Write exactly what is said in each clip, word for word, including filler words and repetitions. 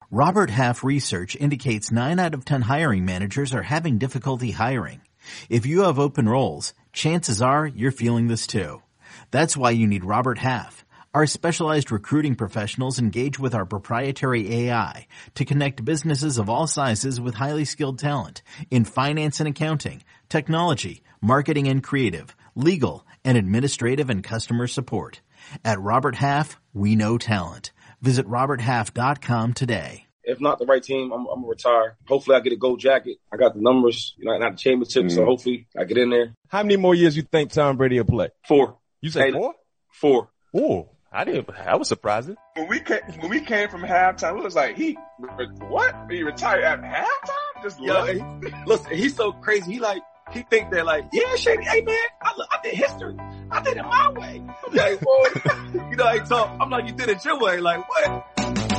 Robert Half research indicates nine out of ten hiring managers are having difficulty hiring. If you have open roles, chances are you're feeling this too. That's why you need Robert Half. Our specialized recruiting professionals engage with our proprietary A I to connect businesses of all sizes with highly skilled talent in finance and accounting, technology, marketing and creative, legal, and administrative and customer support. At Robert Half, we know talent. Visit robert half dot com today. If not the right team, I'm, I'm going to retire. Hopefully I get a gold jacket. I got the numbers, you know, not the championship, mm-hmm. so hopefully I get in there. How many more years you think Tom Brady will play? Four. You said hey, four? Four. Oh, I didn't. I was surprised. When we came, when we came from halftime, it was like, he, what? He retired at halftime? Just Yo, he, listen, he's so crazy. He like, he think that like, yeah, Shady, hey man, I, I did history. I did it my way. I'm like, well, you know, I talk. I'm like, you did it your way. Like, what?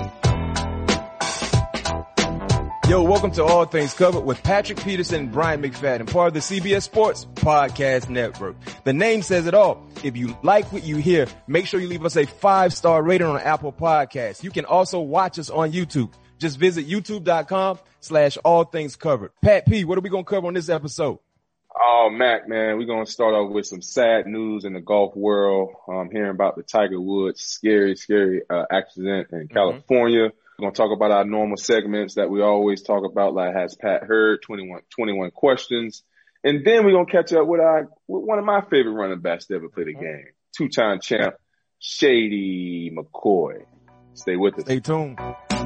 Yo, welcome to All Things Covered with Patrick Peterson and Brian McFadden, part of the C B S Sports Podcast Network. The name says it all. If you like what you hear, make sure you leave us a five-star rating on Apple Podcasts. You can also watch us on YouTube. Just visit youtube.com slash all things covered. Pat P, what are we going to cover on this episode? Oh, Mac, man, we're going to start off with some sad news in the golf world. I'm hearing about the Tiger Woods scary, scary uh, accident in California. Mm-hmm. We're going to talk about our normal segments that we always talk about, like Has Pat Heard, twenty-one, twenty-one questions. And then we're going to catch up with, our, with one of my favorite running backs to ever play the game, two-time champ, Shady McCoy. Stay with us. Stay tuned.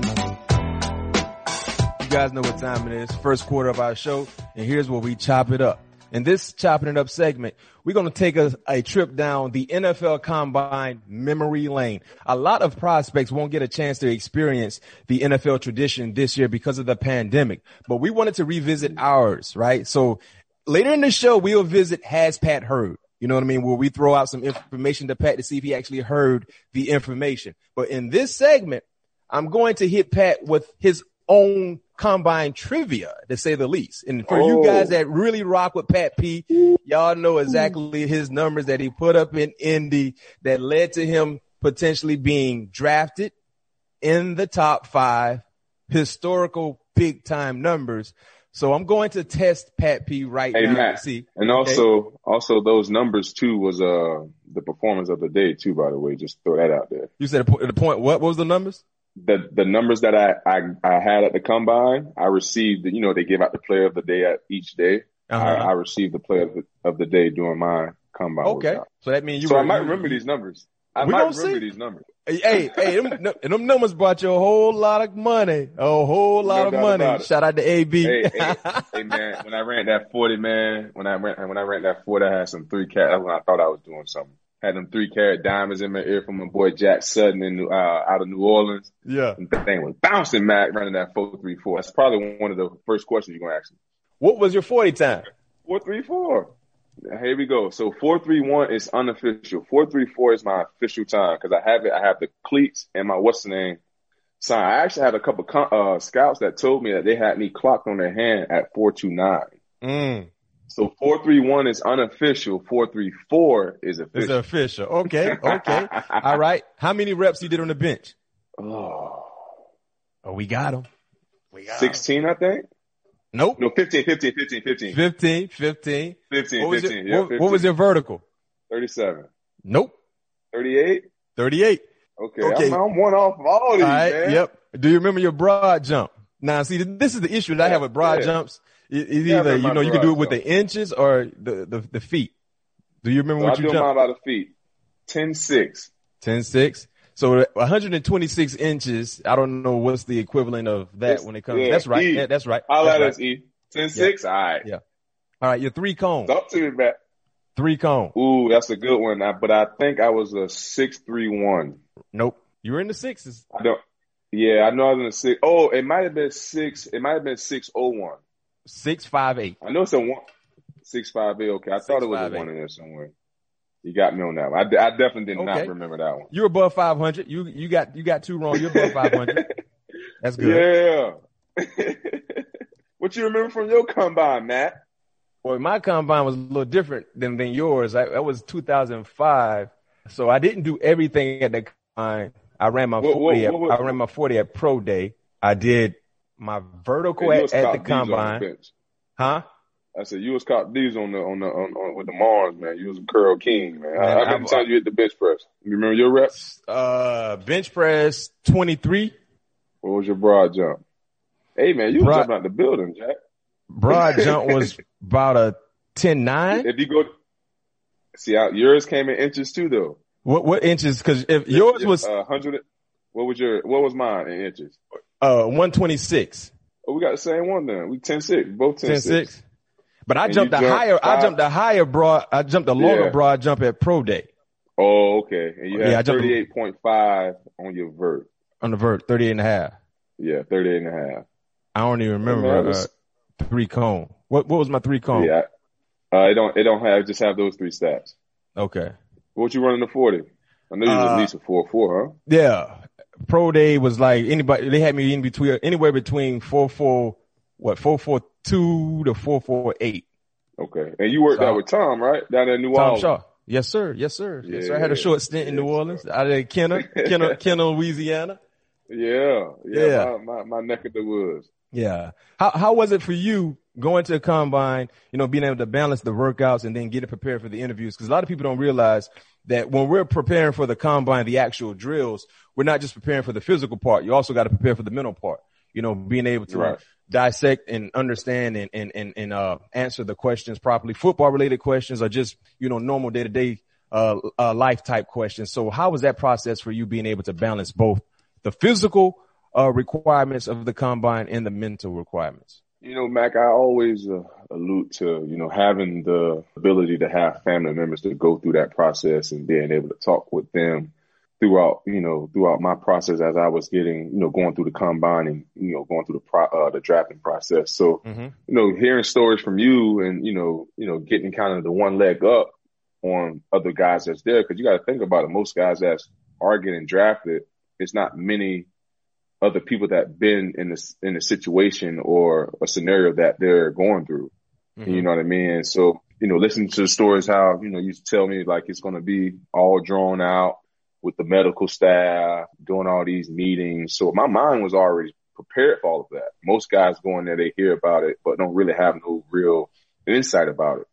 You guys know what time it is. First quarter of our show, and here's where we chop it up. In this Chopping It Up segment, we're going to take a, a trip down the N F L Combine memory lane. A lot of prospects won't get a chance to experience the N F L tradition this year because of the pandemic, but we wanted to revisit ours, right? So later in the show, we'll visit Has Pat Heard? You know what I mean? Where we throw out some information to Pat to see if he actually heard the information. But in this segment, I'm going to hit Pat with his own Combine trivia, to say the least. And for oh. you guys that really rock with Pat P, y'all know exactly his numbers that he put up in Indy that led to him potentially being drafted in the top five, historical big time numbers. So I'm going to test Pat P right hey, now Matt, to see. And also, okay. also those numbers too was uh the performance of the day too. By the way, just throw that out there. You said the point. What? What was the numbers? The the numbers that I, I, I had at the Combine, I received, you know, they give out the player of the day at each day. Uh-huh. I, I received the player of the, of the day during my Combine. Okay. Workout. So that means you So were, I might you, remember these numbers. I we might don't remember see. these numbers. Hey, hey, them, and them numbers brought you a whole lot of money. A whole lot no of money. Shout out to A B. Hey, hey, hey, man, when I ran that forty, man, when I ran, when I ran that forty, I had some three cat. That's when I thought I was doing something. Had them three carat diamonds in my ear from my boy Jack Sutton in uh, out of New Orleans. Yeah. And the thing was bouncing, Mac, running that four three four. That's probably one of the first questions you're going to ask me. What was your forty time? four three four. Here we go. So four three one is unofficial. four three four is my official time because I have it. I have the cleats and my what's the name sign. I actually had a couple uh, scouts that told me that they had me clocked on their hand at four two nine. Mm. So four three one is unofficial. four three four is official. It's official. Okay. Okay. All right. How many reps you did on the bench? Oh, oh we got him. We got sixteen, him. I think. Nope. No, fifteen, fifteen, fifteen, fifteen. fifteen, fifteen. fifteen, what was fifteen. Your, yeah, what, fifteen. what was your vertical? thirty-seven. Nope. thirty-eight? thirty-eight. Okay. Okay. I'm, I'm one off of all these, all right, man. Yep. Do you remember your broad jump? Now, see, this is the issue that I have with broad yeah. jumps. It, it's yeah, either, you know, you can do it with jump. the inches or the, the, the feet. Do you remember so what I you do jumped? mine by the feet. ten six. ten six. So one hundred twenty-six inches. I don't know what's the equivalent of that It's, when it comes. Yeah, that's right. E. Yeah, that's right. I'll that's let right. us E. ten six? Yeah. All right. Yeah. All right. Your three cone. Talk to me, Matt. Three cone. Ooh, that's a good one. I, but I think I was a six three one. Nope. You were in the sixes. I don't. Yeah, I know I was in the six. Oh, it might have been six. It might have been six oh one. Six five eight. I know it's a one. Six five eight. Okay, I Six, thought it was five, a one eight. in there somewhere. You got me on that one. I, I definitely did Okay. not remember that one. You're above five hundred. You you got you got two wrong. You're above five hundred. That's good. Yeah. What you remember from your combine, Matt? Well, my combine was a little different than than yours. I, that was two thousand five, so I didn't do everything at the combine. I ran my What- forty. what- what- at, I ran my forty at pro day. I did my vertical Hey, at, at the combine. The huh? I said you was caught these on the on the on, on with the Mars, man. You was a curl king, man. man How many times you hit the bench press? You remember your reps? Uh, bench press twenty-three. What was your broad jump? Hey, man, you broad, was jumping out the building, Jack. Broad jump was about a ten nine. If you go, see out yours came in inches too, though. What what inches? Because if yours was uh, hundred, what was your what was mine in inches? Uh, one twenty-six. Oh, we got the same one then. We ten six, both ten six. But I jumped a higher. Five. I jumped a higher broad. I jumped a longer yeah. broad jump at Pro Day. Oh, okay. And you had yeah, thirty-eight point five on your vert. On the vert, thirty-eight and a half. Yeah, thirty-eight and a half. I don't even remember yeah, was, uh, three cone. What what was my three cone? Yeah, uh, it don't it don't have just have those three stats. Okay. What you running the forty? I know you was uh, at least a four four, huh? Yeah. Pro Day was like anybody. They had me in between anywhere between four four. What, four four two to four four eight. Okay. And you worked so, out with Tom, right? Down in New Tom Orleans. Shaw. Yes, sir. Yes, sir. Yeah, yes, sir. I had a short stint in yeah, New Orleans, out of Kenner, Kenner, Kenner, Louisiana. Yeah. Yeah. yeah. My, my, my neck of the woods. Yeah. How, how was it for you going to the combine, you know, being able to balance the workouts and then getting prepared for the interviews? Because a lot of people don't realize that when we're preparing for the combine, the actual drills, we're not just preparing for the physical part. You also got to prepare for the mental part, you know, being able to right. dissect and understand and, and, and, and, uh, answer the questions properly. Football related questions are just, you know, normal day to day, uh, uh, life type questions. So how was that process for you being able to balance both the physical, uh, requirements of the combine and the mental requirements? You know, Mac, I always uh, allude to, you know, having the ability to have family members to go through that process and being able to talk with them throughout, you know, throughout my process as I was getting, you know, going through the combine and, you know, going through the pro, uh, the drafting process. So, mm-hmm. you know, hearing stories from you and, you know, you know, getting kind of the one leg up on other guys that's there. Cause you got to think about it. Most guys that are getting drafted, it's not many other people that been in this, in a situation or a scenario that they're going through. Mm-hmm. You know what I mean? And so, you know, listening to the stories, how, you know, you tell me like it's going to be all drawn out with the medical staff, doing all these meetings. So my mind was already prepared for all of that. Most guys go in there, they hear about it, but don't really have no real insight about it.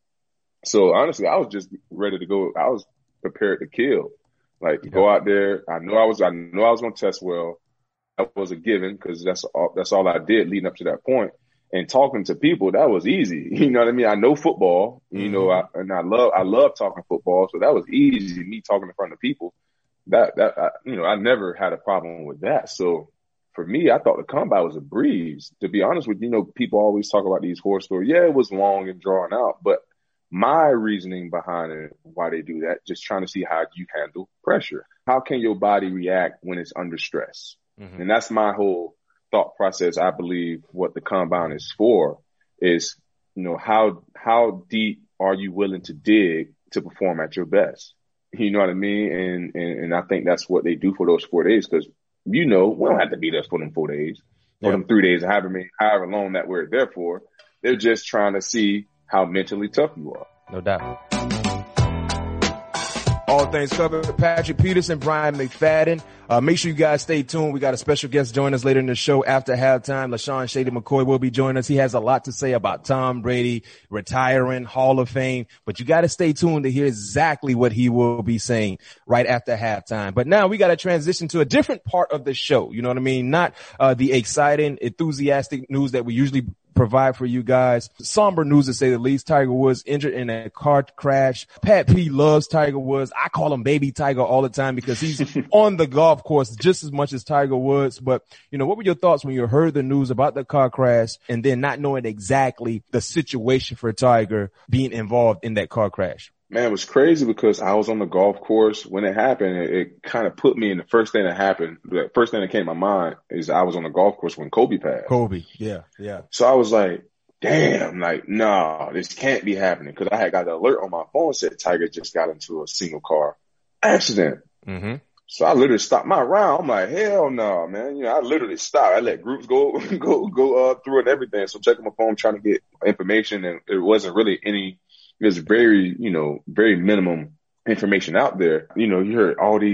So honestly, I was just ready to go. I was prepared to kill, like yeah. go out there. I know I was, I know I was going to test well. That was a given because that's all, that's all I did leading up to that point. And talking to people, that was easy. You know what I mean? I know football, you mm-hmm. know, I, and I love, I love talking football. So that was easy, me talking in front of people. That, that, I, you know, I never had a problem with that. So for me, I thought the combine was a breeze. To be honest with you, you know, people always talk about these horror stories. Yeah, it was long and drawn out, but my reasoning behind it, why they do that, just trying to see how you handle pressure. How can your body react when it's under stress? Mm-hmm. And that's my whole thought process. I believe what the combine is for is, you know, how, how deep are you willing to dig to perform at your best? You know what I mean? And, and, and I think that's what they do for those four days. Cause you know, we don't have to be there for them four days, for yeah. them three days, however many, however long that we're there for. They're just trying to see how mentally tough you are. No doubt. All things covered. Patrick Peterson, Brian McFadden. Uh, make sure you guys stay tuned. We got a special guest join us later in the show after halftime. LaShawn Shady McCoy will be joining us. He has a lot to say about Tom Brady retiring, Hall of Fame, but you got to stay tuned to hear exactly what he will be saying right after halftime. But now we got to transition to a different part of the show. You know what I mean? Not, uh, the exciting, enthusiastic news that we usually provide for you guys. Somber news to say the least. Tiger Woods injured in a car crash. Pat P loves Tiger Woods. I call him Baby Tiger all the time because he's on the golf course just as much as Tiger Woods. But, you know, what were your thoughts when you heard the news about the car crash and then not knowing exactly the situation for Tiger being involved in that car crash? Man, it was crazy because I was on the golf course when it happened. It, it kind of put me in the first thing that happened. The first thing that came to my mind is I was on the golf course when Kobe passed. Kobe, yeah, yeah. So I was like, damn, like, no, this can't be happening. Cause I had got an alert on my phone said Tiger just got into a single car accident. Mm-hmm. So I literally stopped my round. I'm like, hell no, man. You know, I literally stopped. I let groups go, go, go, uh, through it and everything. So checking my phone, trying to get information, and it wasn't really any, there's very, you know, very minimum information out there. You know, you heard all these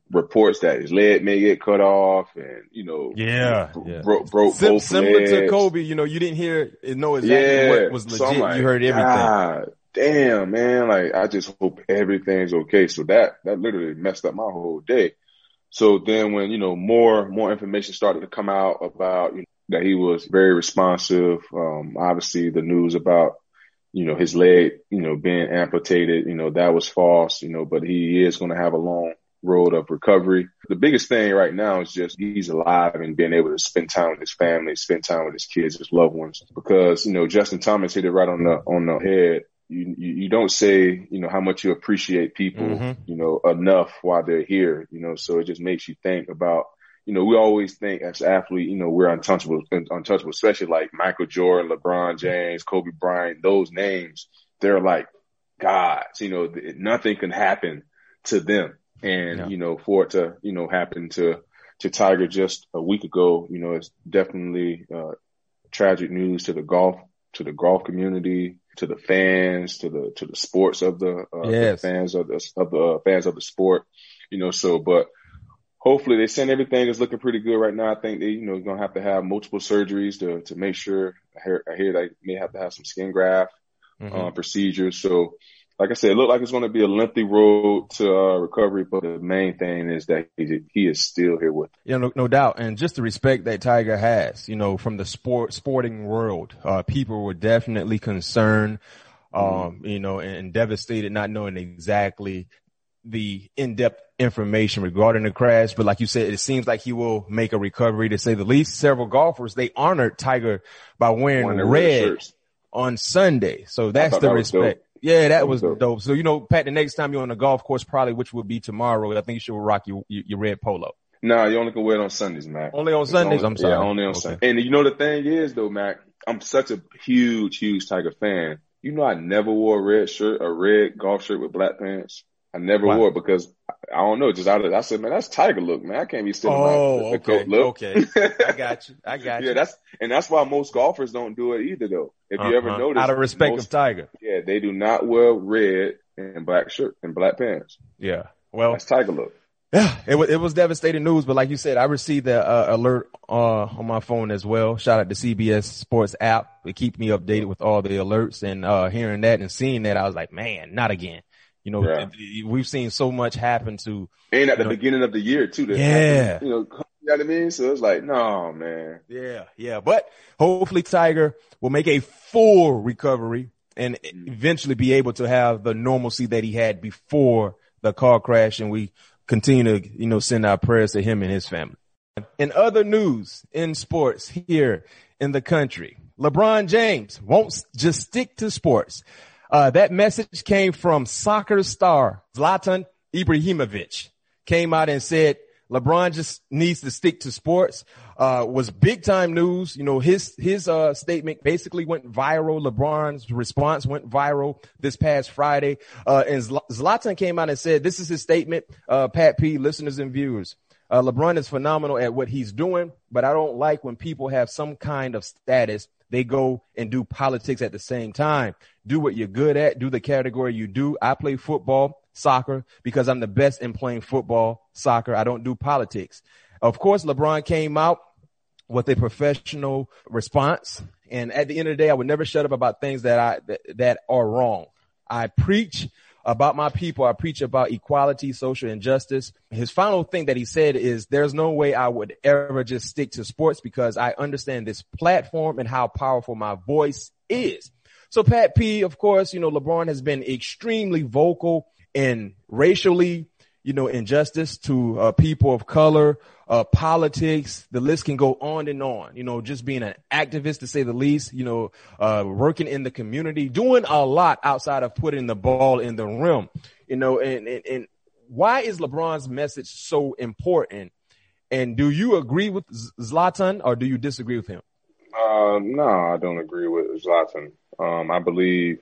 reports that his leg may get cut off, and you know, yeah, bro- yeah. broke broke Sim- both similar legs. to Kobe, you know, you didn't hear know exactly Yeah, what was legit. so I'm like, you heard everything. God damn, man! Like, I just hope everything's okay. So that that literally messed up my whole day. So then, when you know more more information started to come out about you know, that he was very responsive, um, obviously the news about you know his leg, you know, being amputated, you know, that was false, you know, but he is going to have a long road of recovery. The biggest thing right now is just he's alive and being able to spend time with his family, spend time with his kids, his loved ones. Because you know Justin Thomas hit it right on the on the head. You, you you don't say you know how much you appreciate people Mm-hmm. you know enough while they're here. You know, so it just makes you think about. You know, we always think as athletes, you know, we're untouchable, untouchable, especially like Michael Jordan, LeBron James, Kobe Bryant. Those names, they're like gods. You know, nothing can happen to them. And, Yeah. you know, for it to, you know, happen to, to Tiger just a week ago, you know, it's definitely uh, tragic news to the golf, to the golf community, to the fans, to the, to the sports of the, uh, Yes. the fans of the, of the uh, fans of the sport, you know, so, but hopefully they send everything is looking pretty good right now. I think they, you know, going to have to have multiple surgeries to, to make sure. I hear, I hear they may have to have some skin graft Mm-hmm. uh, procedures. So, like I said, it looked like it's going to be a lengthy road to uh, recovery, but the main thing is that he, he is still here with us. Yeah, no, no doubt. And just the respect that Tiger has, you know, from the sport, sporting world, uh, people were definitely concerned, um, mm-hmm. you know, and, and devastated, not knowing exactly the in-depth information regarding the crash. But like you said, it seems like he will make a recovery, to say the least. Several golfers, they honored Tiger by wearing Wearing the red red shirts. on Sunday. So that's the that was respect. dope. Yeah, that, That was was dope. dope. So, you know, Pat, the next time you're on the golf course, probably, which will be tomorrow, I think you should rock your, your, your red polo. Nah, you only can wear it on Sundays, Mac. Only on It's Sundays? only- I'm sorry. Yeah, only on Okay. Sundays. And you know, the thing is though, Mac, I'm such a huge, huge Tiger fan. You know, I never wore a red shirt, a red golf shirt with black pants. I never Wow. wore it because I don't know, just out of, I said, man, that's Tiger look, man. I can't be sitting Oh, my the okay. goat look. Okay. I got you. I got you. Yeah, that's, and that's why most golfers don't do it either though. If you ever Uh-huh. notice. Out of respect most, of Tiger. Yeah, they do not wear red and black shirt and black pants. Yeah. Well, That's Tiger look. yeah, it was, it was devastating news, but like you said, I received the uh, alert uh, on my phone as well. Shout out to C B S Sports app. It keep me updated with all the alerts, and uh, hearing that and seeing that, I was like, man, not again. You know, Yeah. we've seen so much happen to. And at the know, beginning of the year too. that Yeah. happened, you know, you know what I mean? So it's like, no, man. Yeah, yeah. But hopefully Tiger will make a full recovery and eventually be able to have the normalcy that he had before the car crash. And we continue to, you know, send our prayers to him and his family. In other news in sports here in the country, LeBron James won't just stick to sports. Uh, that message came from soccer star Zlatan Ibrahimovic. Came out and said LeBron just needs to stick to sports. Uh, was big time news. You know, his, his, uh, statement basically went viral. LeBron's response went viral this past Friday. Uh, and Zlatan came out and said, this is his statement, uh, Pat P, listeners and viewers. Uh, LeBron is phenomenal at what he's doing, but I don't like when people have some kind of status. They go and do politics at the same time. Do what you're good at. Do the category you do. I play football, soccer, because I'm the best in playing football, soccer. I don't do politics. Of course, LeBron came out with a professional response. And at the end of the day, I would never shut up about things that I, that, that are wrong. I preach about my people. I preach about equality, social injustice. His final thing that he said is there's no way I would ever just stick to sports because I understand this platform and how powerful my voice is. So Pat P, of course, you know, LeBron has been extremely vocal in racially, you know, injustice to uh, people of color, uh, politics. The list can go on and on, you know, just being an activist to say the least, you know, uh, working in the community, doing a lot outside of putting the ball in the rim, you know, and, and, and why is LeBron's message so important? And do you agree with Zlatan or do you disagree with him? Uh, no, I don't agree with Zlatan. Um, I believe,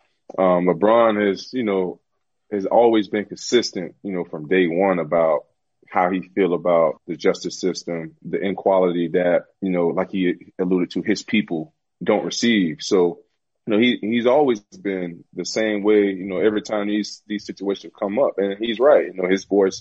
um, LeBron has, you know, has always been consistent, you know, from day one about how he feel about the justice system, the inequality that, you know, like he alluded to, his people don't receive. So, you know, he, he's always been the same way, you know, every time these, these situations come up, and he's right. You know, his voice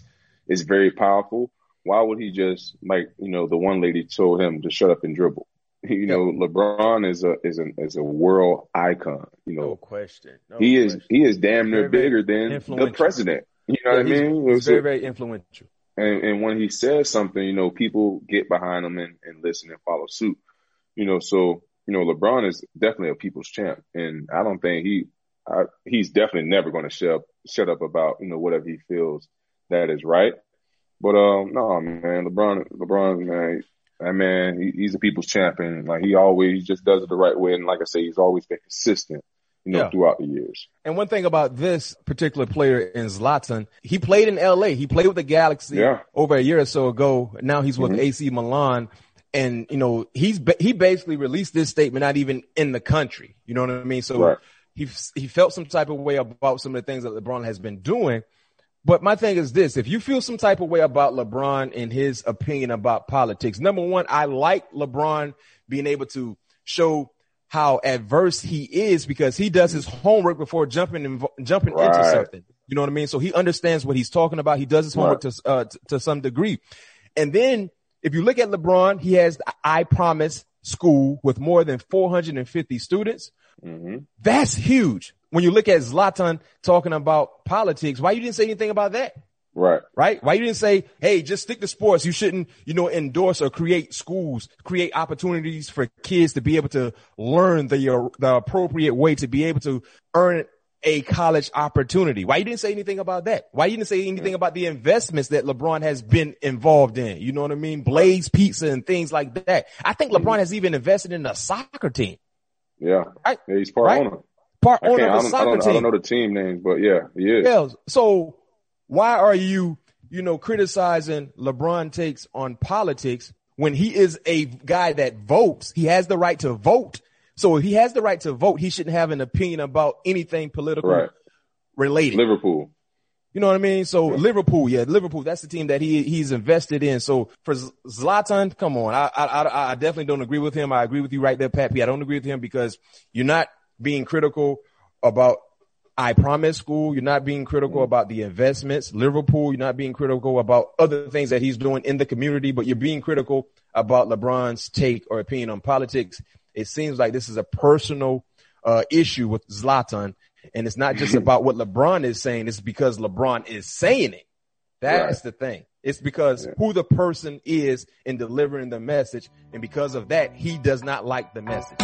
is very powerful. Why would he just, like, you know, the one lady told him to shut up and dribble? You know, yep. LeBron is a is a is a world icon. You know, no question. No he question. is he is damn near bigger than the president. You know yeah, what I mean? He's very very influential. And and when he says something, you know, people get behind him and, and listen and follow suit. You know, so you know, LeBron is definitely a people's champ, and I don't think he I, he's definitely never going to shut shut up about, you know, whatever he feels that is right. But um, no, man, LeBron, LeBron, man, that man, he, he's a people's champion. Like, he always just does it the right way, and like I say, he's always been consistent, you know, yeah. throughout the years. And one thing about this particular player in Zlatan, he played in L A. He played with the Galaxy yeah. over a year or so ago. Now he's with mm-hmm. A C Milan. And, you know, he's he basically released this statement not even in the country. You know what I mean? So right. he he felt some type of way about some of the things that LeBron has been doing. But my thing is this: if you feel some type of way about LeBron and his opinion about politics, number one, I like LeBron being able to show how adverse he is because he does his homework before jumping in, jumping right. into something. You know what I mean? So he understands what he's talking about. He does his homework right. to uh, to, to some degree. And then if you look at LeBron, he has the I Promise school with more than four hundred fifty students. Mm-hmm. That's huge. When you look at Zlatan talking about politics, why you didn't say anything about that? Right. Right. Why you didn't say, hey, just stick to sports. You shouldn't, you know, endorse or create schools, create opportunities for kids to be able to learn the, uh, the appropriate way to be able to earn a college opportunity. Why you didn't say anything about that? Why you didn't say anything yeah. about the investments that LeBron has been involved in? You know what I mean? Blaze Pizza and things like that. I think LeBron mm-hmm. has even invested in a soccer team. Yeah. Right? Yeah, he's part right? owner. Part I owner of I the don't, soccer I don't, team. I don't know the team names, but yeah, he is. Yeah. So why are you, you know, criticizing LeBron takes on politics when he is a guy that votes? He has the right to vote. So if he has the right to vote, he shouldn't have an opinion about anything political right. related. Liverpool. You know what I mean? So yeah. Liverpool, yeah, Liverpool, that's the team that he he's invested in. So for Zlatan, come on. I, I, I definitely don't agree with him. I agree with you right there, Pat P. I don't agree with him because you're not being critical about I Promise School. You're not being critical mm-hmm. about the investments. Liverpool, you're not being critical about other things that he's doing in the community, but you're being critical about LeBron's take or opinion on politics. It seems like this is a personal uh, issue with Zlatan. And it's not just about what LeBron is saying. It's because LeBron is saying it. That's right. the thing. It's because yeah. who the person is in delivering the message. And because of that, he does not like the message.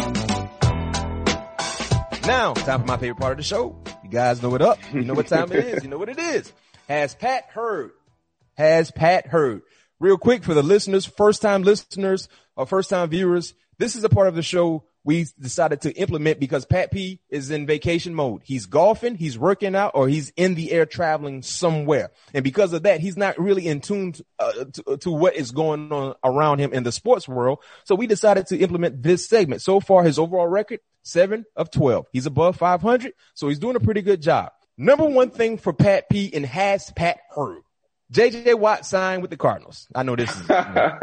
Now, time for my favorite part of the show. You guys know it up. You know what time it is. You know what it is. Has Pat heard? Has Pat heard? Real quick for the listeners, first time listeners or first time viewers, this is a part of the show we decided to implement because Pat P is in vacation mode. He's golfing, he's working out, or he's in the air traveling somewhere. And because of that, he's not really in tune uh, to, to what is going on around him in the sports world. So we decided to implement this segment. So far, his overall record, seven of twelve. He's above five hundred, so he's doing a pretty good job. Number one thing for Pat P and has Pat heard. J J Watt signed with the Cardinals. I know this is. You know,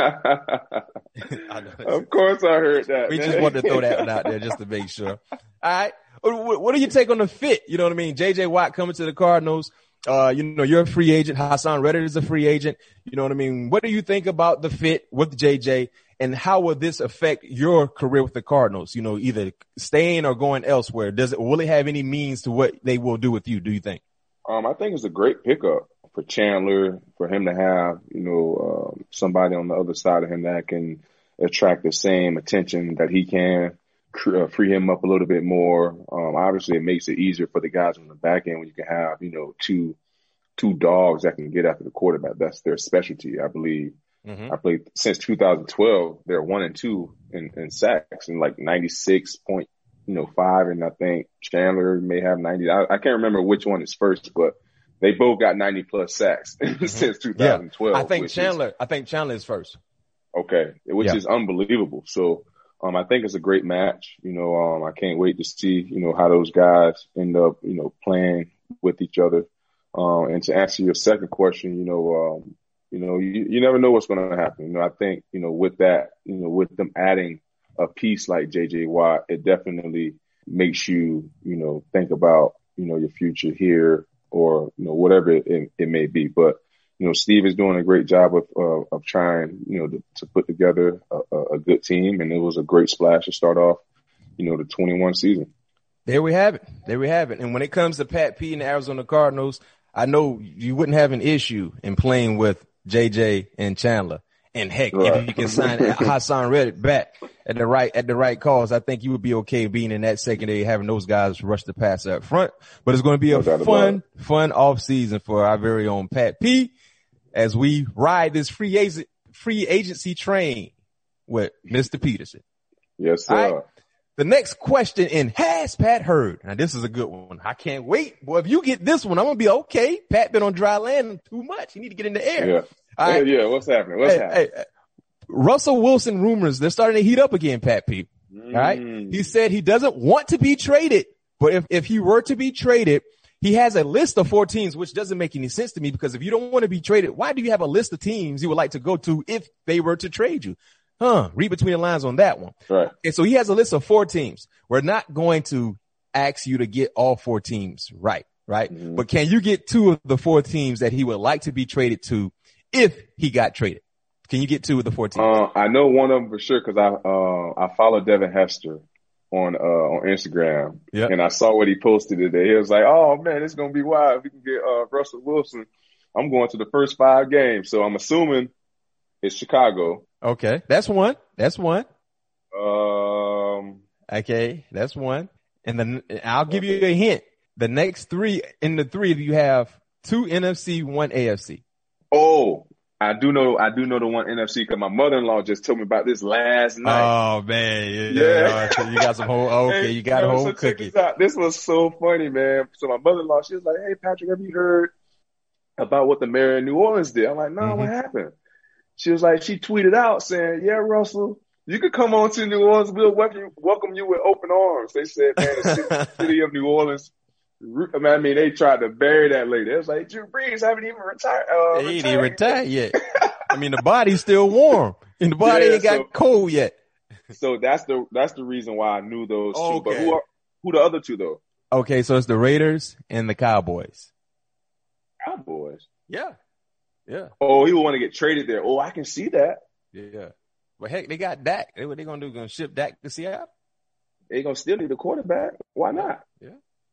I know of course, I heard that. We man. just wanted to throw that one out there just to make sure. All right. What do you take on the fit? You know what I mean? J J Watt coming to the Cardinals. Uh, you know, you're a free agent. Hassan Reddick is a free agent. You know what I mean? What do you think about the fit with J J, and how will this affect your career with the Cardinals? You know, either staying or going elsewhere. Does it, will it have any means to what they will do with you? Do you think? Um, I think it's a great pickup for Chandler, for him to have, you know, um, somebody on the other side of him that can attract the same attention that he can, uh, free him up a little bit more. Um, obviously it makes it easier for the guys on the back end when you can have, you know, two, two dogs that can get after the quarterback. That's their specialty, I believe. Mm-hmm. I played since two thousand twelve. They're one and two in, in sacks and like ninety-six point, you know, five. And I think Chandler may have ninety. I, I can't remember which one is first, but they both got ninety plus sacks mm-hmm. since two thousand twelve. Yeah. I think Chandler, is, I think Chandler is first. Okay. Which yeah. is unbelievable. So, um, I think it's a great match. You know, um, I can't wait to see, you know, how those guys end up, you know, playing with each other. Um, and to answer your second question, you know, um, you know, you, you never know what's going to happen. You know, I think, you know, with that, you know, with them adding a piece like J J Watt, it definitely makes you, you know, think about, you know, your future here, or, you know, whatever it, it may be. But, you know, Steve is doing a great job of uh, of trying, you know, to, to put together a, a good team, and it was a great splash to start off, you know, the twenty-one season. There we have it. There we have it. And when it comes to Pat P and the Arizona Cardinals, I know you wouldn't have an issue in playing with J J and Chandler. And heck, right. if you can sign Hassan Reddick back at the right at the right cause, I think you would be okay being in that secondary, having those guys rush the pass up front. But it's going to be a no fun, fun off season for our very own Pat P as we ride this free agent free agency train with Mister Peterson. Yes, sir. Right? The next question in Has Pat Heard? Now this is a good one. I can't wait. Boy, if you get this one, I'm gonna be okay. Pat been on dry land too much. You need to get in the air. Yeah. All right. Yeah, what's happening? What's hey, happening? Hey, Russell Wilson rumors, they're starting to heat up again, Pat P. Mm. All right. He said he doesn't want to be traded, but if, if he were to be traded, he has a list of four teams, which doesn't make any sense to me because if you don't want to be traded, why do you have a list of teams you would like to go to if they were to trade you? Huh. Read between the lines on that one. Right. And so he has a list of four teams. We're not going to ask you to get all four teams right. Right. Mm-hmm. But can you get two of the four teams that he would like to be traded to if he got traded? Can you get two of the four teams? Uh, I know one of them for sure because I uh, I follow Devin Hester on uh, on Instagram, yep. and I saw what he posted today. He was like, "Oh man, it's gonna be wild if we can get uh, Russell Wilson. I'm going to the first five games, so I'm assuming it's Chicago." Okay, that's one. That's one. Um. Okay, that's one. And then I'll give you a hint. The next three in the three, you have two N F C, one A F C. Oh, I do know. I do know the one N F C because my mother-in-law just told me about this last night. Oh man, yeah, yeah. yeah. You got some whole. Oh, okay, you got hey, a whole so cookie. This, this was so funny, man. So my mother-in-law, she was like, "Hey, Patrick, have you heard about what the mayor of New Orleans did?" I'm like, "No, mm-hmm. what happened?" She was like, she tweeted out saying, "Yeah, Russell, you could come on to New Orleans. We'll welcome you, welcome you with open arms." They said, "Man, the city, city of New Orleans." I mean, they tried to bury that lady. It was like, Drew Brees haven't even retired. Uh, he ain't even retired yet. I mean, the body's still warm, and the body yeah, ain't got so, cold yet. So that's the that's the reason why I knew those two. Okay. But who are who the other two though? Okay, so it's the Raiders and the Cowboys. Cowboys. Yeah, yeah. Oh, he would want to get traded there. Oh, I can see that. Yeah, but heck, they got Dak. They, what they gonna do? Gonna ship Dak to Seattle? They gonna still need a quarterback. Why not? Yeah.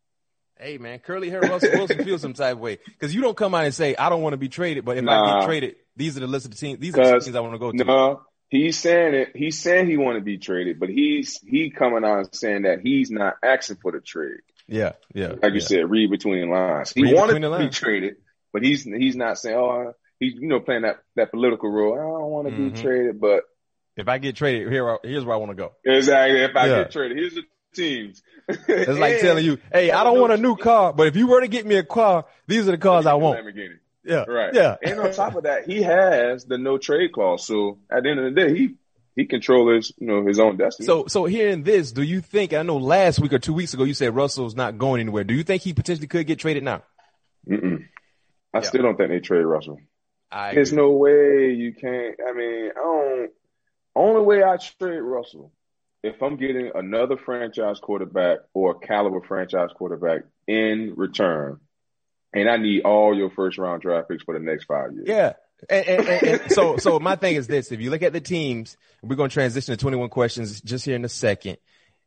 Hey man, curly hair Russell Wilson feels some type of way because you don't come out and say I don't want to be traded, but if nah. I get traded, these are the list of the teams. These are the teams I want to go to. No, he's saying it. He's saying he want to be traded, but he's he coming out and saying that he's not asking for the trade. Yeah, yeah. Like yeah. you said, read between the lines. He read wanted to be traded, but he's he's not saying, oh, he's you know playing that that political role. I don't want to mm-hmm. be traded, but if I get traded, here here's where I want to go. Exactly. If I yeah. get traded, here's the teams. It's like telling you, hey, I don't want a new car, but if you were to get me a car, these are the cars I want. Lamborghini. Yeah. Right. Yeah. And on top of that, he has the no trade clause. So at the end of the day, he, he controls, you know, his own destiny. So, so hearing this, do you think, I know last week or two weeks ago, you said Russell's not going anywhere. Do you think he potentially could get traded now? Mm-mm. I yeah. still don't think they trade Russell. I There's agree. no way you can't. I mean, I don't, only way I trade Russell if I'm getting another franchise quarterback or a caliber franchise quarterback in return, and I need all your first round draft picks for the next five years. Yeah. And, and, and, and so, so my thing is this, if you look at the teams, we're going to transition to twenty-one questions just here in a second.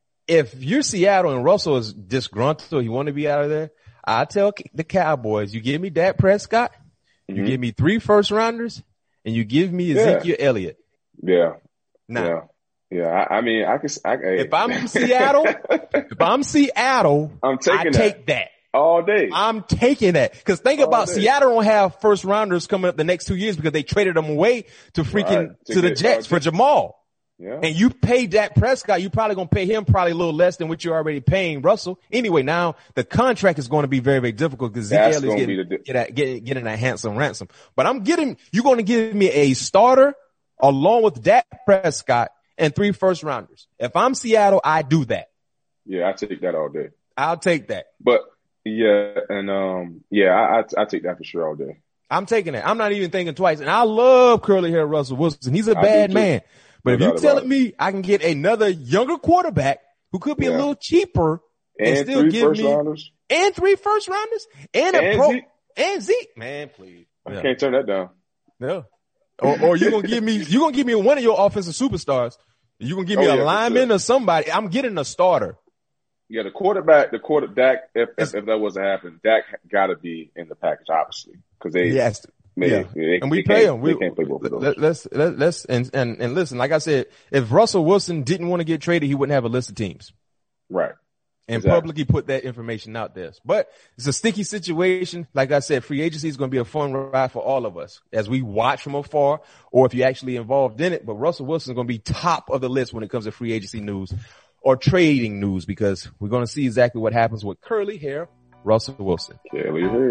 If you're Seattle and Russell is disgruntled, he want to be out of there, I tell the Cowboys, you give me Dak Prescott, you mm-hmm. give me three first rounders, and you give me Ezekiel yeah. Elliott. Yeah. Now, yeah. Yeah, I, I mean, I can. I, if I'm Seattle, if I'm Seattle, I'm taking I take that. that all day. I'm taking that because think all about day. Seattle don't have first rounders coming up the next two years because they traded them away to freaking right. to, to the Jets for Jamal. Yeah. And you pay Dak Prescott, you probably gonna pay him probably a little less than what you're already paying Russell. Anyway, now the contract is going to be very, very difficult because Ezekiel is getting, di- get getting getting a handsome ransom. But I'm getting you're going to give me a starter along with Dak Prescott and three first rounders. If I'm Seattle, I do that. Yeah, I take that all day. I'll take that. But yeah, and um, yeah, I, I I take that for sure all day. I'm taking that. I'm not even thinking twice. And I love curly hair Russell Wilson. He's a bad man. But if you're telling me I can get another younger quarterback who could be yeah. a little cheaper and, and still give me rounders. and three first rounders and, and a pro Zeke. and Zeke, man, please. I Yeah. can't turn that down. Yeah. Or, or you gonna give me, you gonna give me one of your offensive superstars. You gonna give me Oh, a yeah, for lineman sure. or somebody. I'm getting a starter. Yeah, the quarterback, the quarter Dak. If if, if that was to happen, Dak got to be in the package, obviously, because they. Yes. They, Yeah. they, And we they pay can't- him. We, They can't play both of those. let, let's, let, let's, and, and, and listen, like I said, if Russell Wilson didn't want to get traded, he wouldn't have a list of teams. Right. And Exactly. publicly put that information out there. But it's a sticky situation. Like I said, free agency is going to be a fun ride for all of us as we watch from afar, or if you're actually involved in it. But Russell Wilson is going to be top of the list when it comes to free agency news or trading news, because we're going to see exactly what happens with curly hair Russell Wilson. Kelly here.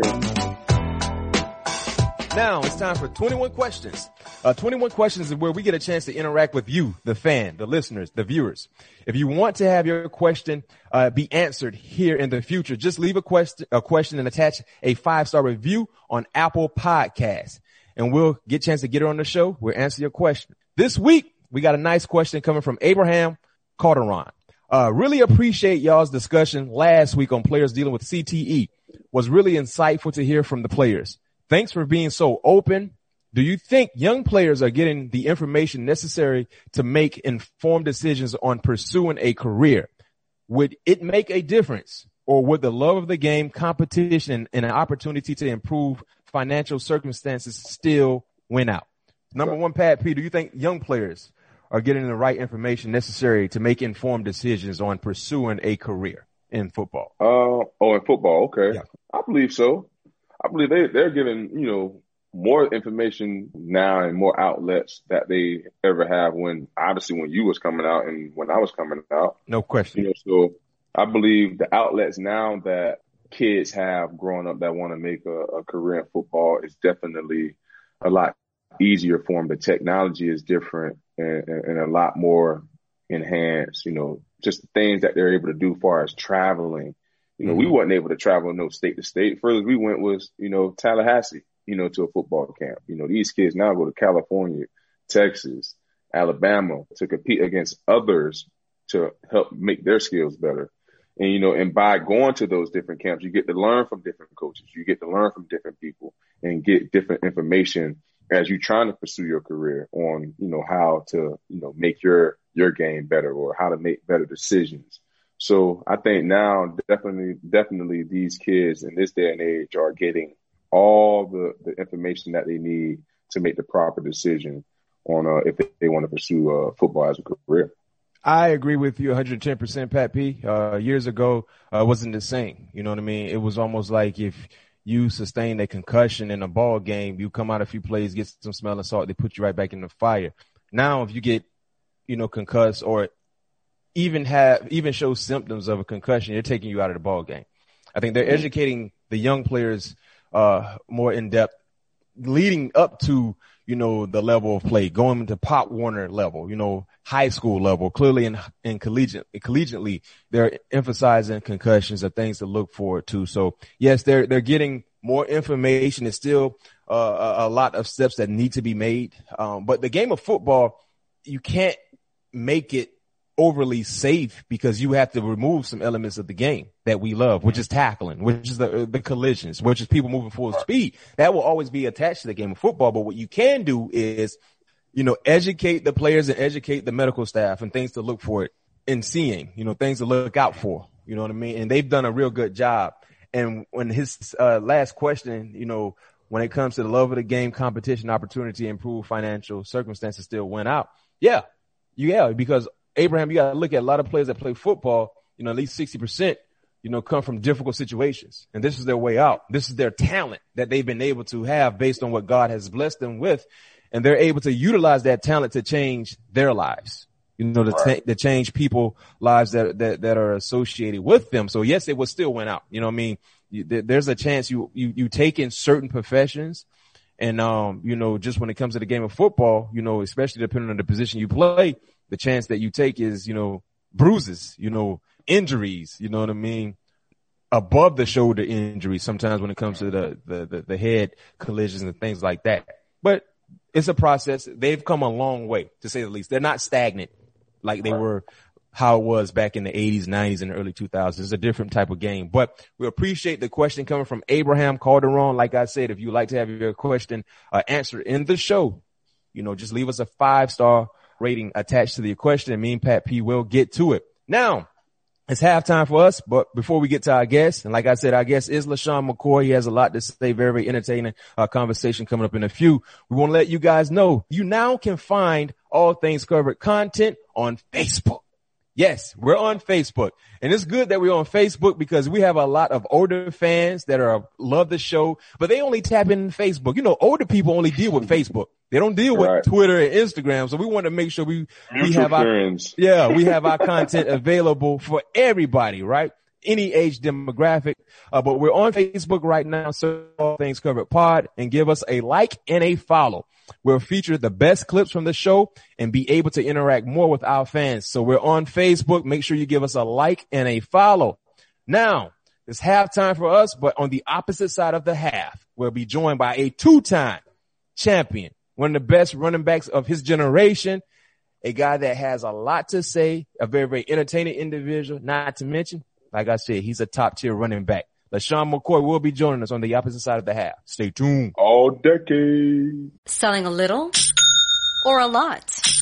Now it's time for twenty-one questions. Uh, twenty-one questions is where we get a chance to interact with you, the fan, the listeners, the viewers. If you want to have your question uh, be answered here in the future, just leave a question, a question and attach a five-star review on Apple Podcasts, and we'll get a chance to get her on the show. We'll answer your question. This week, we got a nice question coming from Abraham Calderon. Uh, really appreciate y'all's discussion last week on players dealing with C T E. Was really insightful to hear from the players. Thanks for being so open. Do you think young players are getting the information necessary to make informed decisions on pursuing a career? Would it make a difference, or would the love of the game, competition, and an opportunity to improve financial circumstances still win out? Number one, Pat P, do you think young players are getting the right information necessary to make informed decisions on pursuing a career in football? Uh, oh, in football, okay. Yeah. I believe so. I believe they, they're giving, you know, more information now and more outlets that they ever have when, obviously, when you was coming out and when I was coming out. No question. You know, so I believe the outlets now that kids have growing up that want to make a, a career in football is definitely a lot easier for them. The technology is different and, and, and a lot more enhanced, you know, just the things that they're able to do as far as traveling. You know, mm-hmm. we wasn't able to travel no state to state. Furthest we went was, you know, Tallahassee, you know, to a football camp. You know, these kids now go to California, Texas, Alabama to compete against others to help make their skills better. And, you know, and by going to those different camps, you get to learn from different coaches. You get to learn from different people and get different information as you're trying to pursue your career on, you know, how to, you know, make your, your game better or how to make better decisions. So I think now definitely, definitely these kids in this day and age are getting all the, the information that they need to make the proper decision on uh, if they, they want to pursue uh, football as a career. I agree with you one hundred ten percent, Pat P. Uh, years ago, uh, wasn't the same. You know what I mean? It was almost like if you sustained a concussion in a ball game, you come out a few plays, get some smelling salt, they put you right back in the fire. Now, if you get, you know, concussed or even have, even show symptoms of a concussion, they're taking you out of the ball game. I think they're educating the young players, uh, more in depth leading up to, you know, the level of play, going to Pop Warner level, you know, high school level, clearly in, in collegiate, collegiately, they're emphasizing concussions and things to look forward to. So yes, they're, they're getting more information. It's still uh, a, a lot of steps that need to be made. Um, but the game of football, you can't make it overly safe because you have to remove some elements of the game that we love, which is tackling, which is the the collisions, which is people moving full speed. That will always be attached to the game of football. But what you can do is, you know, educate the players and educate the medical staff and things to look for it in seeing, you know, things to look out for, you know what I mean? And they've done a real good job. And when his uh, last question, you know, when it comes to the love of the game, competition, opportunity, improve financial circumstances still went out. Yeah. Yeah. Because Abraham, you got to look at a lot of players that play football, you know, at least sixty percent, you know, come from difficult situations. And this is their way out. This is their talent that they've been able to have based on what God has blessed them with. And they're able to utilize that talent to change their lives, you know, to, right. ta- to change people lives that, that, that are associated with them. So yes, it will still went out. You know what I mean? You, there, there's a chance you, you, you take in certain professions. And, um, you know, just when it comes to the game of football, you know, especially depending on the position you play, the chance that you take is, you know, bruises, you know, injuries, you know what I mean? Above the shoulder injuries sometimes when it comes to the, the, the, the head collisions and things like that. But it's a process. They've come a long way, to say the least. They're not stagnant like they were how it was back in the eighties, nineties, and early two thousands. It's a different type of game. But we appreciate the question coming from Abraham Calderon. Like I said, if you'd like to have your question uh, answered in the show, you know, just leave us a five-star rating attached to the question, and me and Pat P will get to it. Now, it's halftime for us, but before we get to our guest, and like I said, our guest is LeSean McCoy. He has a lot to say, very, very entertaining uh, conversation coming up in a few. We want to let you guys know you now can find All Things Covered content on Facebook. Yes, we're on Facebook, and it's good that we're on Facebook because we have a lot of older fans that are love the show, but they only tap in Facebook. You know, older people only deal with Facebook. They don't deal with right. Twitter and Instagram. So we want to make sure we, we have friends. our, yeah, we have our content available for everybody, right? Any age demographic. Uh, but we're on Facebook right now. So All Things Covered Pod, and give us a like and a follow. We'll feature the best clips from the show and be able to interact more with our fans. So we're on Facebook. Make sure you give us a like and a follow. Now, it's halftime for us, but on the opposite side of the half, we'll be joined by a two-time champion, one of the best running backs of his generation, a guy that has a lot to say, a very, very entertaining individual, not to mention, like I said, he's a top-tier running back. LeSean McCoy will be joining us on the opposite side of the half. Stay tuned. All decade. Selling a little or a lot?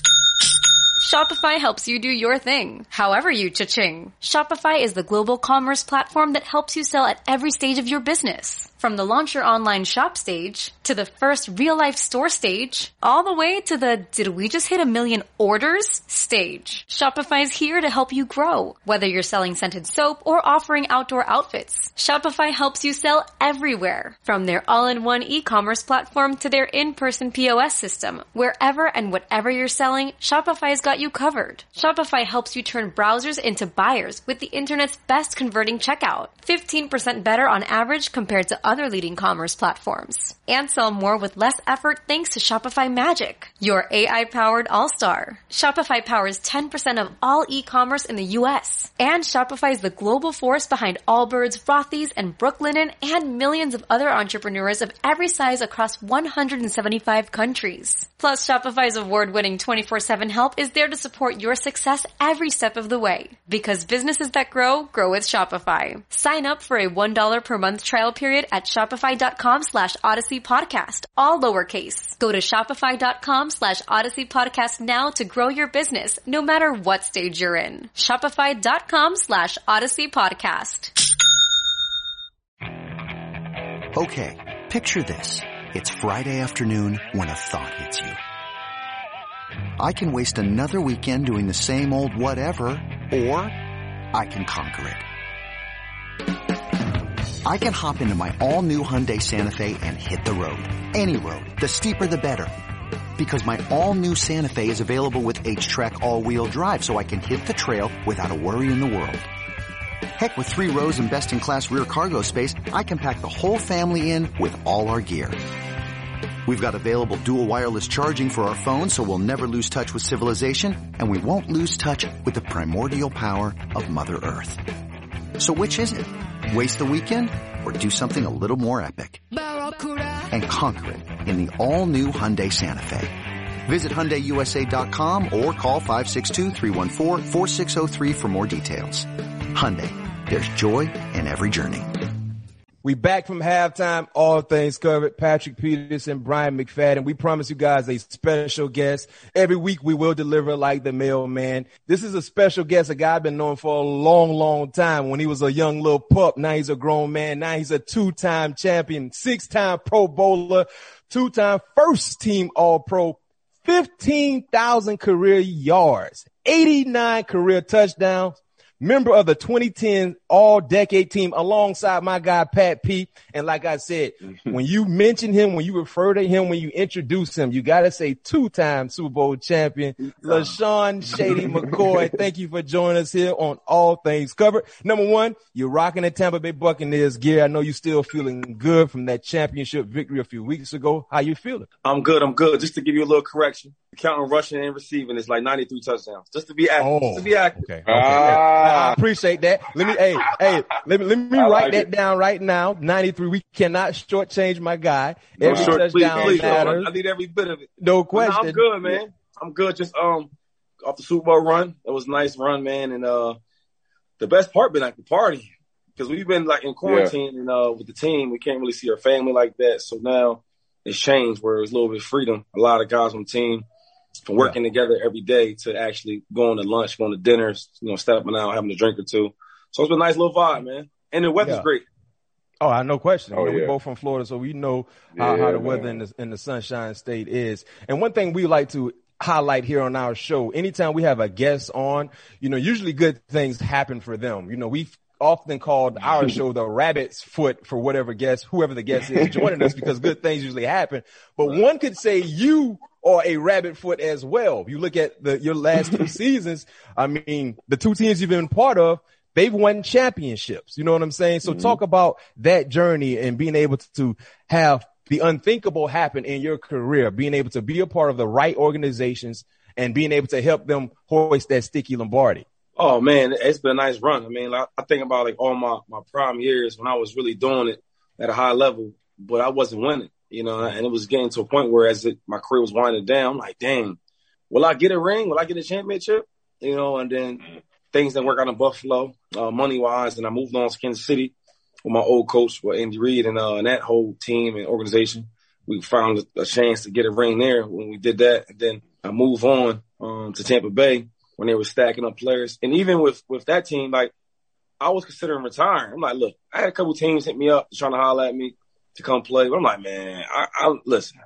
Shopify helps you do your thing, however you cha-ching. Shopify is the global commerce platform that helps you sell at every stage of your business. From the launch your online shop stage, to the first real-life store stage, all the way to the did we just hit a million orders stage. Shopify's here to help you grow. Whether you're selling scented soap or offering outdoor outfits, Shopify helps you sell everywhere. From their all-in-one e-commerce platform to their in-person P O S system, wherever and whatever you're selling, Shopify's got you covered. Shopify helps you turn browsers into buyers with the internet's best converting checkout. fifteen percent better on average compared to other leading commerce platforms. And sell more with less effort thanks to Shopify Magic, your A I-powered all-star. Shopify powers ten percent of all e-commerce in the U S. And Shopify is the global force behind Allbirds, Rothy's, and Brooklinen, and millions of other entrepreneurs of every size across one hundred seventy-five countries. Plus, Shopify's award-winning twenty-four seven help is there to support your success every step of the way. Because businesses that grow, grow with Shopify. Sign up for a one dollar per month trial period at shopify.com slash Odyssey Podcast, all lowercase. Go to shopify.com slash Odyssey Podcast now to grow your business, no matter what stage you're in. Shopify.com slash Odyssey Podcast. Okay, picture this. It's Friday afternoon when a thought hits you. I can waste another weekend doing the same old whatever, or I can conquer it. I can hop into my all-new Hyundai Santa Fe and hit the road. Any road. The steeper the better. Because my all-new Santa Fe is available with H-Track all-wheel drive, so I can hit the trail without a worry in the world. Heck, with three rows and best-in-class rear cargo space, I can pack the whole family in with all our gear. We've got available dual wireless charging for our phones, so we'll never lose touch with civilization, and we won't lose touch with the primordial power of Mother Earth. So which is it? Waste the weekend or do something a little more epic? And conquer it in the all-new Hyundai Santa Fe. Visit Hyundai U S A dot com or call five six two, three one four, four six zero three for more details. Hyundai, there's joy in every journey. We back from halftime, All Things Covered. Patrick Peterson, Brian McFadden. We promise you guys a special guest. Every week we will deliver like the mailman. This is a special guest, a guy I've been knowing for a long, long time. When he was a young little pup, now he's a grown man. Now he's a two-time champion, six-time Pro Bowler, two-time first-team All-Pro, fifteen thousand career yards, eighty-nine career touchdowns. Member of the twenty ten All-Decade Team alongside my guy, Pat P. And like I said, when you mention him, when you refer to him, when you introduce him, you got to say two-time Super Bowl champion, LeSean Shady McCoy. Thank you for joining us here on All Things Covered. Number one, you're rocking the Tampa Bay Buccaneers gear. I know you're still feeling good from that championship victory a few weeks ago. How you feeling? I'm good. I'm good. Just to give you a little correction, counting rushing and receiving is like ninety-three touchdowns. Just to be accurate. Oh, just to be accurate. Okay. okay. Uh, I appreciate that. Let me, hey, hey, let me, let me I write like that it. down right now. ninety-three. We cannot shortchange my guy. No, Every sure, please, touchdown please. matters. I need every bit of it. No But no, question. I'm good, man. I'm good. Just um, off the Super Bowl run. It was a nice run, man. And uh, the best part been like the party, because we've been like in quarantine yeah. and uh, with the team, we can't really see our family like that. So now it's changed where it's a little bit of freedom. A lot of guys on the team from working yeah. together every day to actually going to lunch, going to dinners, you know, stepping out, having a drink or two. So it's been a nice little vibe, man. And the weather's yeah. great. Oh, I no question. Oh, you know, yeah. We both from Florida, so we know how, yeah, how the weather in the, in the Sunshine State is. And one thing we like to highlight here on our show, anytime we have a guest on, you know, usually good things happen for them. You know, we've often called our show the rabbit's foot for whatever guest, whoever the guest is joining us, because good things usually happen. But one could say you are a rabbit foot as well. If you look at the, your last two seasons, I mean, the two teams you've been part of, they've won championships. You know what I'm saying? So mm-hmm. talk about that journey and being able to have the unthinkable happen in your career, being able to be a part of the right organizations and being able to help them hoist that sticky Lombardi. Oh man, it's been a nice run. I mean, I, I think about like all my, my prime years when I was really doing it at a high level, but I wasn't winning, you know, and it was getting to a point where as it, my career was winding down, I'm like, dang, will I get a ring? Will I get a championship? You know, and then things didn't work out in Buffalo, uh, money wise. And I moved on to Kansas City with my old coach, with Andy Reid, and, uh, and that whole team and organization. We found a chance to get a ring there when we did that. And then I moved on, um, to Tampa Bay when they were stacking up players. And even with, with that team, like I was considering retiring. I'm like, look, I had a couple teams hit me up trying to holler at me to come play. But I'm like, man, I, I listen,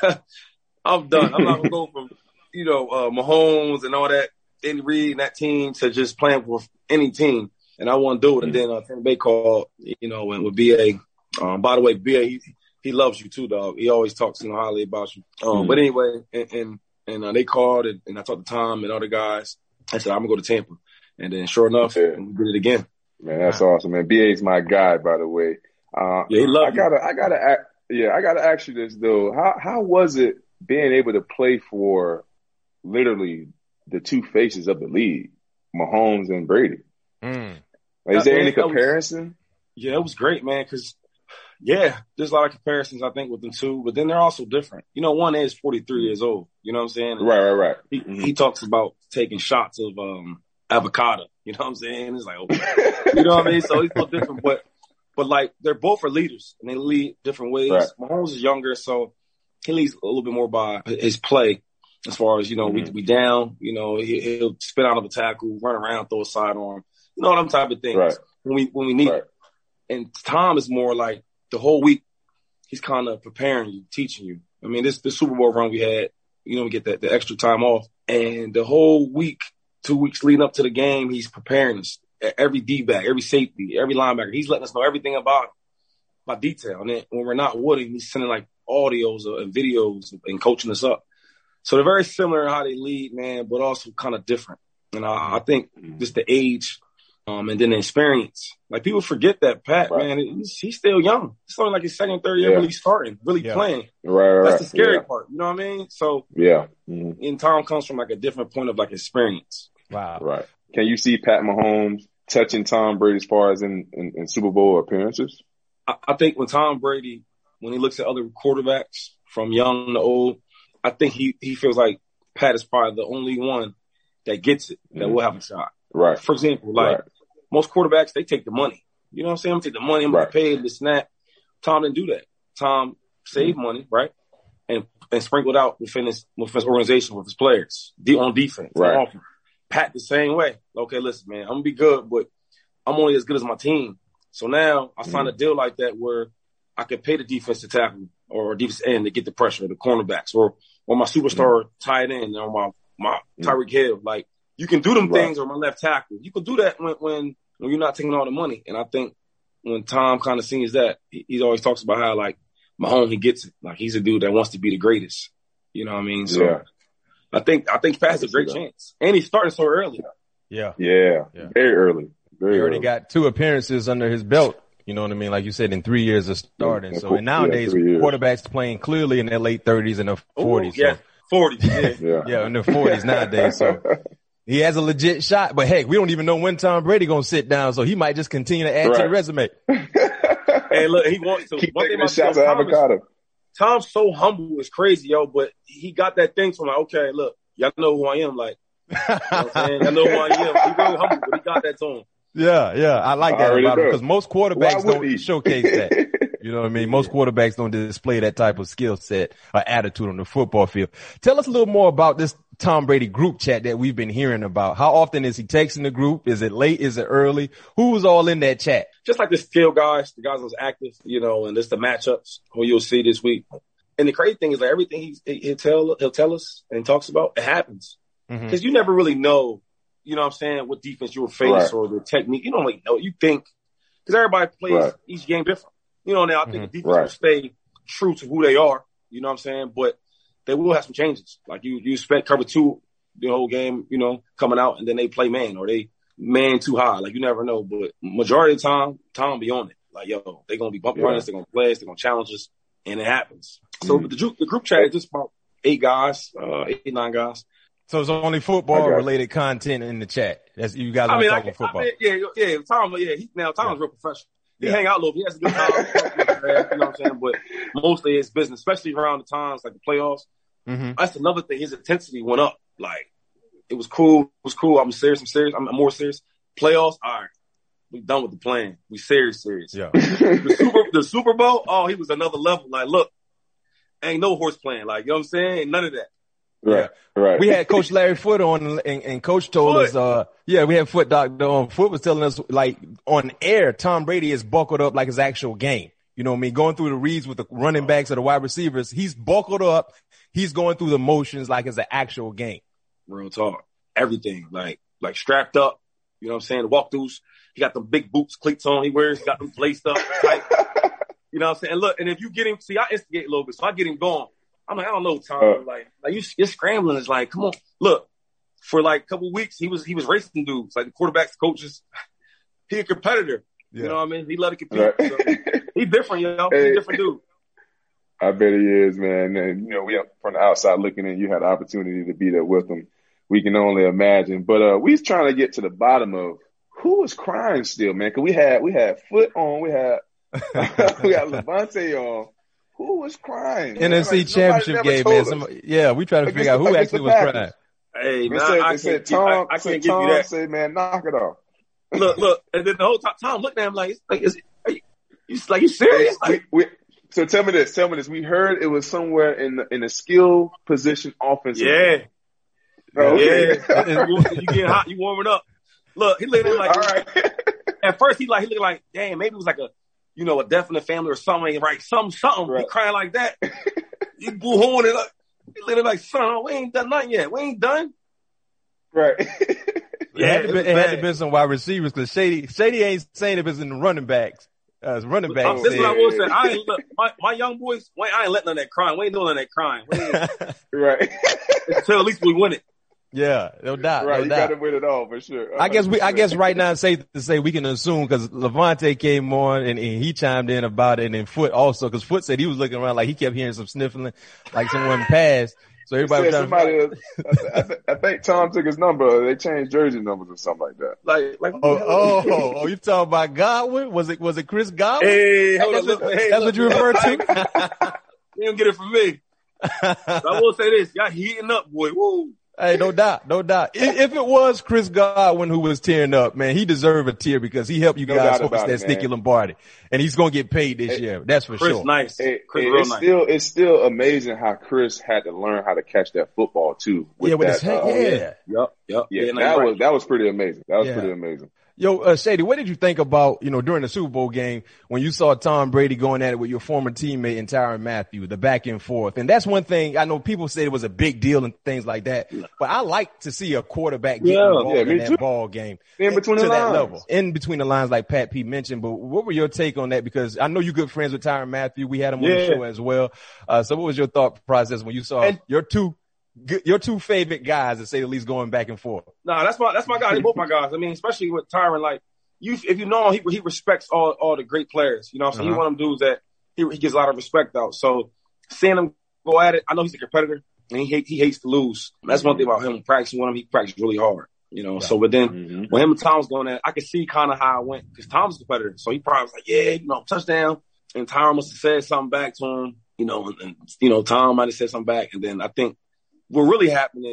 I'm done. I'm not going to go from, you know, uh, Mahomes and all that, Andy Reid and that team to just playing for any team. And I want to do it. And then uh, Tampa Bay called, you know, and with B A. Um, by the way, B A, he, he loves you too, dog. He always talks, you know, highly about you. Um, mm-hmm. But anyway, and, and, and uh, they called and, and I talked to Tom and other guys. I said, I'm going to go to Tampa. And then sure enough, yeah. we did it again. Man, that's wow. awesome, man. B A's my guy, by the way. Uh, yeah, he loves I gotta, I gotta, yeah, I gotta ask you this though. How, how was it being able to play for literally the two faces of the league, Mahomes and Brady? Mm. Like, is that, there man, any comparison? Was, yeah, it was great, man. Cause yeah, there's a lot of comparisons, I think, with them two, but then they're also different. You know, one is forty-three years old. You know what I'm saying? Right, right, right. He, mm-hmm. he talks about taking shots of, um, avocado. You know what I'm saying? It's like, okay. You know what I mean? So he's a little different, but, but like, they're both are leaders and they lead different ways. Right. Mahomes is younger, so he leads a little bit more by his play as far as, you know, mm-hmm. we, we down, you know, he, he'll spin out of a tackle, run around, throw a sidearm, you know, them type of things right. when we, when we need right. it. And Tom is more like the whole week, he's kind of preparing you, teaching you. I mean, this, this Super Bowl run we had, you know, we get that, the extra time off, and the whole week, two weeks leading up to the game, he's preparing us. Every D-back, every safety, every linebacker, he's letting us know everything about him, by detail. And then when we're not with him, he's sending like audios and videos and coaching us up. So they're very similar in how they lead, man, but also kind of different. And I, I think just the age, um, and then the experience. Like people forget that Pat, right. man, he's, he's still young. It's only like his second, third year yeah. really starting, really yeah. playing. Right, right. That's the scary yeah. part. You know what I mean? So yeah. Mm-hmm. And Tom comes from like a different point of like experience. Wow. Right. Can you see Pat Mahomes touching Tom Brady as far as in, in, in Super Bowl appearances? I, I think when Tom Brady, when he looks at other quarterbacks from young to old, I think he, he feels like Pat is probably the only one that gets it, that mm-hmm. will have a shot. Right. For example, like right. most quarterbacks, they take the money. You know what I'm saying? I'm take the money, I'm right. paid this and that. Tom didn't do that. Tom saved mm-hmm. money, right? And and sprinkled out within his, within his organization, with his players, de- on defense. Right. On Pat the same way. Okay, listen, man, I'm going to be good, but I'm only as good as my team. So now I signed mm-hmm. a deal like that where I could pay the defensive tackle or defensive end to get the pressure, the cornerbacks, or or my superstar mm-hmm. tight end, or my, my Tyreek Hill. Like, you can do them right. things, or my left tackle. You can do that when, when, when you're not taking all the money. And I think when Tom kind of sees that, he, he always talks about how, like, Mahomes, he gets it. Like, he's a dude that wants to be the greatest. You know what I mean? So yeah. I think I think Pat has a great chance. And he's starting so early. Yeah. Yeah. yeah. Very early. Very he already early. got two appearances under his belt. You know what I mean? Like you said, in three years of starting. Yeah, so and nowadays, yeah, quarterbacks playing clearly in their late thirties and their forties. Ooh, yeah, so. forties. Yeah. yeah. yeah, in their forties nowadays. So he has a legit shot. But heck, we don't even know when Tom Brady gonna sit down. So he might just continue to add right. to the resume. Hey, look, he wants to. Keep one taking thing the shots of avocado. Tom's so humble, it's crazy, yo. But he got that thing from like, okay, look, y'all know who I am. Like, You know what I'm saying? I know why he is. He real humble, but he got that to him. Yeah, yeah. I like that about him because most quarterbacks don't he? showcase that. You know what I mean? Most quarterbacks don't display that type of skill set or attitude on the football field. Tell us a little more about this Tom Brady group chat that we've been hearing about. How often is he texting the group? Is it late? Is it early? Who was all in that chat? Just like the skill guys, the guys that was active, you know, and just the matchups who you'll see this week. And the crazy thing is like everything he's, he'll tell, he'll tell us and talks about, it happens. Because mm-hmm. you never really know, you know what I'm saying, what defense you will face right. or the technique. You don't really know. You think, because everybody plays right. each game different. You know, now I think mm-hmm. the defense right. will stay true to who they are. You know what I'm saying? But they will have some changes. Like you, you expect cover two the whole game, you know, coming out, and then they play man or they man too high. Like you never know. But majority of the time, Tom be on it. Like, yo, they're going to be bump yeah. runners. They're going to play us. They're going to challenge us. And it happens. Mm-hmm. So the, the group chat is just about eight guys, uh, eight, nine guys. So it's only football related content in the chat. That's you guys are I mean, talking I, football. I mean, yeah, yeah. Tom, yeah. He, now Tom's yeah. real professional. He yeah. hang out a little bit. He has a good time. You know what I'm saying? But mostly it's business, especially around the times like the playoffs. Mm-hmm. That's another thing. His intensity went up. Like it was cool. It was cool. I'm serious. I'm serious. I'm more serious. Playoffs. All right. We done with the plan. We serious, serious. Yeah. the Super, the Super Bowl. Oh, he was another level. Like, look, ain't no horse playing. Like, you know what I'm saying? Ain't none of that. Right, yeah. right. We had Coach Larry Foote on, and, and Coach told Foot. us, uh, yeah, we had Foote doctor on. Foote was telling us, like, on air, Tom Brady is buckled up like his actual game. You know what I mean? Going through the reads with the running backs or the wide receivers, he's buckled up. He's going through the motions like it's an actual game. Real talk. Everything. Like, like strapped up. You know what I'm saying? The walkthroughs. He got the big boots, cleats on. He wears, got them laced up. Tight. You know what I'm saying? And look, and if you get him, see, I instigate a little bit, so I get him going. I'm like, I don't know, Tom. Uh, like, like you, you're scrambling. It's like, come on, look. For like a couple of weeks, he was he was racing dudes, like the quarterbacks, coaches. He a competitor. Yeah. You know what I mean? He let it compete. Right. So he different, you know. Hey, he's a different dude. I bet he is, man. And you know, we from the outside looking in, you had the opportunity to be there with him. We can only imagine. But uh, we was trying to get to the bottom of who was crying still, man. Because we had we had Foote on, we had we got Levante on. Who was crying? N F C like, Championship game, man. Somebody, yeah, we try to figure out who actually was crying. Hey, man, said, I, said, can't, Tom, I, I said can't give Tom, you that. Say, man, knock it off. Look, look, and then the whole time, Tom looked at him like, like, is, are you, you, like, you serious? Hey, like, we, we, so tell me this, tell me this. We heard it was somewhere in the, in a skill position offensive. Yeah. Oh, okay. Yeah. you, you getting hot, you warming up. Look, he looked at him like, all right. At first he like, he looked like, damn, maybe it was like a, you know, a death in the family or something, right? Something, something. Right. He crying like that. He boo-hooing it up. He looked like, son, we ain't done nothing yet. We ain't done. Right. Yeah, it had to be, it had to be some wide receivers because Shady, Shady ain't saying if it's in the running backs. Uh, running backs. Um, this is what I will say. I ain't look, my, my young boys, we, I ain't letting none of that crying. We ain't doing none of that crying. We ain't, right. Until at least we win it. Yeah, no doubt. Right, no you doubt. got to win it all for sure. I guess we, I guess right now it's safe to say we can assume because Levante came on and, and he chimed in about it, and then Foote also because Foote said he was looking around like he kept hearing some sniffling, like someone passed. So everybody was somebody, to... I, th- I think Tom took his number. They changed jersey numbers or something like that. Like, like oh, oh, oh, oh, you talking about Godwin? Was it, was it Chris Godwin? Hey, hold that's on, look, what, hey, that's look, what you refer to? You don't get it from me. I will say this. Y'all heating up, boy. Woo. Hey, no doubt, no doubt. If, if it was Chris Godwin who was tearing up, man, he deserved a tear because he helped you no guys host that it, Sticky Lombardi, and he's gonna get paid this it, year. That's for Chris sure. Nice. It, Chris it, real it's nice. still it's still amazing how Chris had to learn how to catch that football too. With yeah, with that, his head. uh, Yeah. Yep. Yep. Yeah, yeah that right. was that was pretty amazing. That was Yeah. pretty amazing. Yo, uh, Shady, what did you think about, you know, during the Super Bowl game when you saw Tom Brady going at it with your former teammate and Tyrann Mathieu, the back and forth? And that's one thing I know people say it was a big deal and things like that, but I like to see a quarterback get Yeah, involved yeah, in me that too. ball game. In between to the that lines. level. In between the lines, like Pat P mentioned, but what were your take on that? Because I know you're good friends with Tyrann Mathieu. We had him on Yeah. the show as well. Uh, so what was your thought process when you saw And- your two, your two favorite guys, to say the least, going back and forth? Nah, that's my that's my guy. They both my guys. I mean, especially with Tyrann, like you, if you know him, he he respects all all the great players. You know, so uh-huh. he's one of them dudes that he he gives a lot of respect out. So seeing him go at it, I know he's a competitor and he hate, he hates to lose. That's one thing about him. Practicing with him, he practices really hard. You know, yeah. so but then mm-hmm. when him and Tom's going at it, I could see kind of how it went because Tom's a competitor. So he probably was like, yeah, you know, touchdown. And Tyrann must have said something back to him. You know, and, and you know, Tom might have said something back. And then I think what really happened is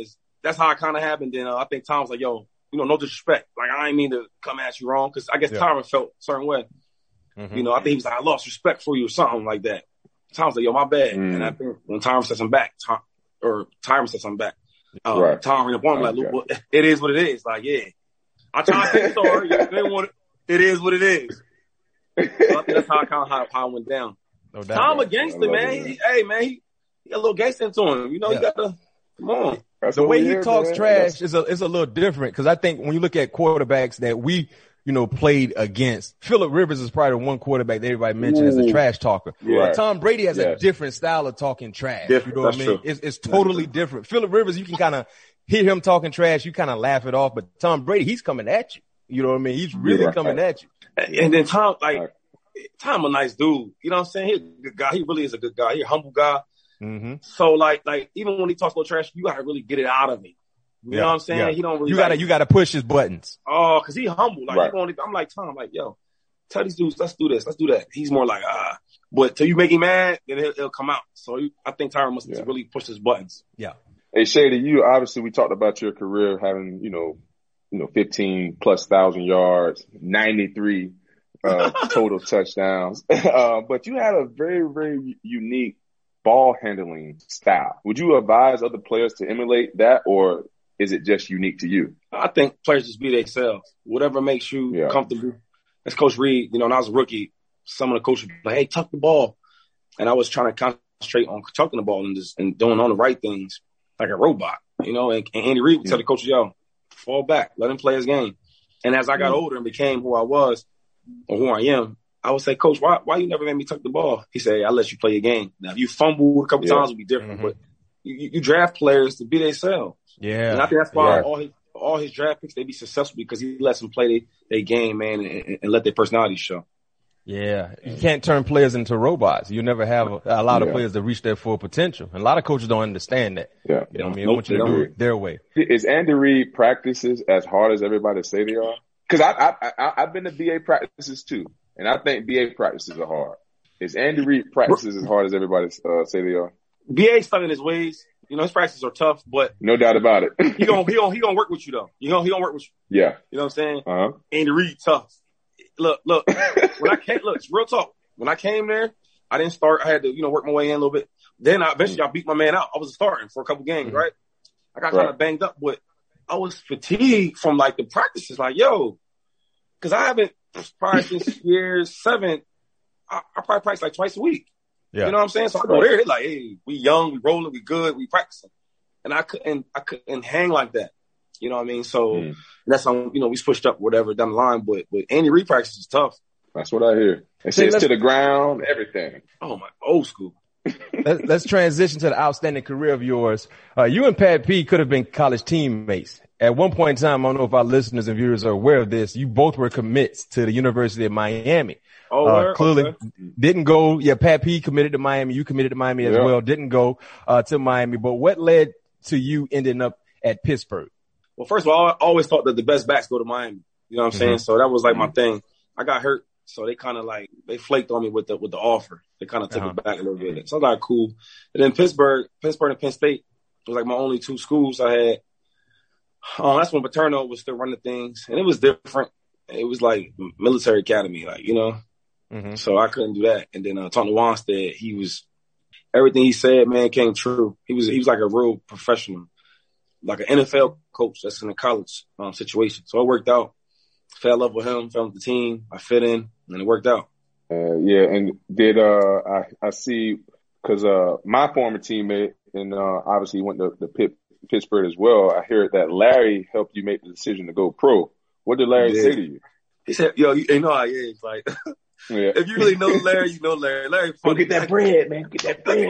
that's how it kind of happened. Then uh, I think Tom was like, yo, you know, no disrespect. Like, I ain't mean to come at you wrong. Cause I guess yeah. Tyron felt a certain way. Mm-hmm. You know, I think he was like, I lost respect for you or something like that. Tom was like, yo, my bad. Mm. And I think when Tyron said something back, Tom, or Tyron said something back, uh, right. Tom ran up on him like, look, it is what it is. Like, yeah. I tried to say sorry. You didn't want it. It is what it is. So I think that's how, kind of how, how it went down. No doubt. Tom a gangster, man. He, he, hey, man, he, he got a little gangster into him. You know, yeah. you got to, come on. That's the way he talks man. trash is a, is a little different. Cause I think when you look at quarterbacks that we, you know, played against, Phillip Rivers is probably the one quarterback that everybody mentioned Ooh. as a trash talker. Yeah. But Tom Brady has yes. a different style of talking trash. Different. You know what That's I mean? It's, it's totally different. Phillip Rivers, you can kind of hear him talking trash. You kind of laugh it off. But Tom Brady, he's coming at you. You know what I mean? He's really yeah. coming at you. And then Tom, like, right. Tom a nice dude. You know what I'm saying? He's a good guy. He really is a good guy. He's a humble guy. Mm-hmm. So like, like even when he talks a little trash, you gotta really get it out of him. You yeah. know what I'm saying? Yeah. He don't really. You gotta, like, you gotta push his buttons. Oh, cause he humble. Like, right. he going I'm like Tom, like, yo, tell these dudes, let's do this, let's do that. He's more like, ah, but till you make him mad, then it'll, it'll come out. So you, I think Tyron must yeah. really push his buttons. Yeah. Hey, Shady, you obviously we talked about your career having, you know, you know, fifteen plus thousand yards, ninety-three uh, total touchdowns. Uh, but you had a very, very unique ball handling style. Would you advise other players to emulate that, or is it just unique to you? I think players just be themselves. Whatever makes you yeah. comfortable. As Coach Reed, you know, when I was a rookie, some of the coaches were like, hey, tuck the ball. And I was trying to concentrate on tucking the ball and just and doing all the right things like a robot, you know, and, and Andy Reid would yeah. tell the coaches, yo, fall back, let him play his game. And as I got older and became who I was or who I am, I would say, Coach, why why you never made me tuck the ball? He said, I let you play your game. Now, if you fumble a couple yeah. times, it would be different. Mm-hmm. But you, you draft players to be themselves. Yeah. And I think that's why yeah. all his all his draft picks, they be successful because he lets them play their they game, man, and, and let their personality show. Yeah. You can't turn players into robots. You never have a, a lot of yeah. players that reach their full potential. And a lot of coaches don't understand that. Yeah. You know what I mean? They want you to do it their way. Is Andy Reid practices as hard as everybody say they are? Because I, I, I, I've been to B A practices too. And I think B A practices are hard. Is Andy Reid practices as hard as everybody uh, say they are? B A's stuck in his ways. You know, his practices are tough, but no doubt about it. he gonna he gonna he gonna work with you though. You know, he gonna work with you. Yeah. You know what I'm saying? Uh-huh. Andy Reid tough. Look, look. when I came, look, real talk. When I came there, I didn't start. I had to, you know, work my way in a little bit. Then I eventually I beat my man out. I was starting for a couple games, mm-hmm. right? I got right. kind of banged up, but I was fatigued from like the practices. Like, yo, because I haven't practiced year seven. I, I probably practice like twice a week. Yeah. You know what I'm saying? So I go there, like, hey, we young, we rolling, we good, we practicing. And I couldn't, I couldn't hang like that. You know what I mean? So mm. that's how, you know, we switched up whatever down the line, but, but Andy Reid practice is tough. That's what I hear. It says to the ground, everything. Oh my, old school. let's, let's transition to the outstanding career of yours. Uh, you and Pat P could have been college teammates. At one point in time, I don't know if our listeners and viewers are aware of this. You both were commits to the University of Miami. Oh, uh, clearly okay. didn't go. Yeah, Pat P committed to Miami. You committed to Miami as yeah. well. Didn't go uh, to Miami. But what led to you ending up at Pittsburgh? Well, first of all, I always thought that the best backs go to Miami. You know what I'm mm-hmm. saying? So that was like my thing. I got hurt, so they kind of like they flaked on me with the with the offer. They kind of took uh-huh. it back a little bit. So I was like, cool. And then Pittsburgh, Pittsburgh and Penn State was like my only two schools I had. Um, that's when Paterno was still running things, and it was different. It was like military academy, like you know. Mm-hmm. So I couldn't do that. And then uh, Tony Wanstead, he was everything he said, man, came true. He was he was like a real professional, like an N F L coach that's in a college um, situation. So it worked out. Fell in love with him, fell with the team. I fit in, and it worked out. Uh, yeah, and did uh, I I see because uh, my former teammate and uh, obviously went to the Pitt, Pittsburgh as well. I hear that Larry helped you make the decision to go pro. What did Larry say to you? He said, "Yo, you, you know how he is, like." Yeah. If you really know Larry, you know Larry. Larry funny. Go get that bread, man. Get that bread,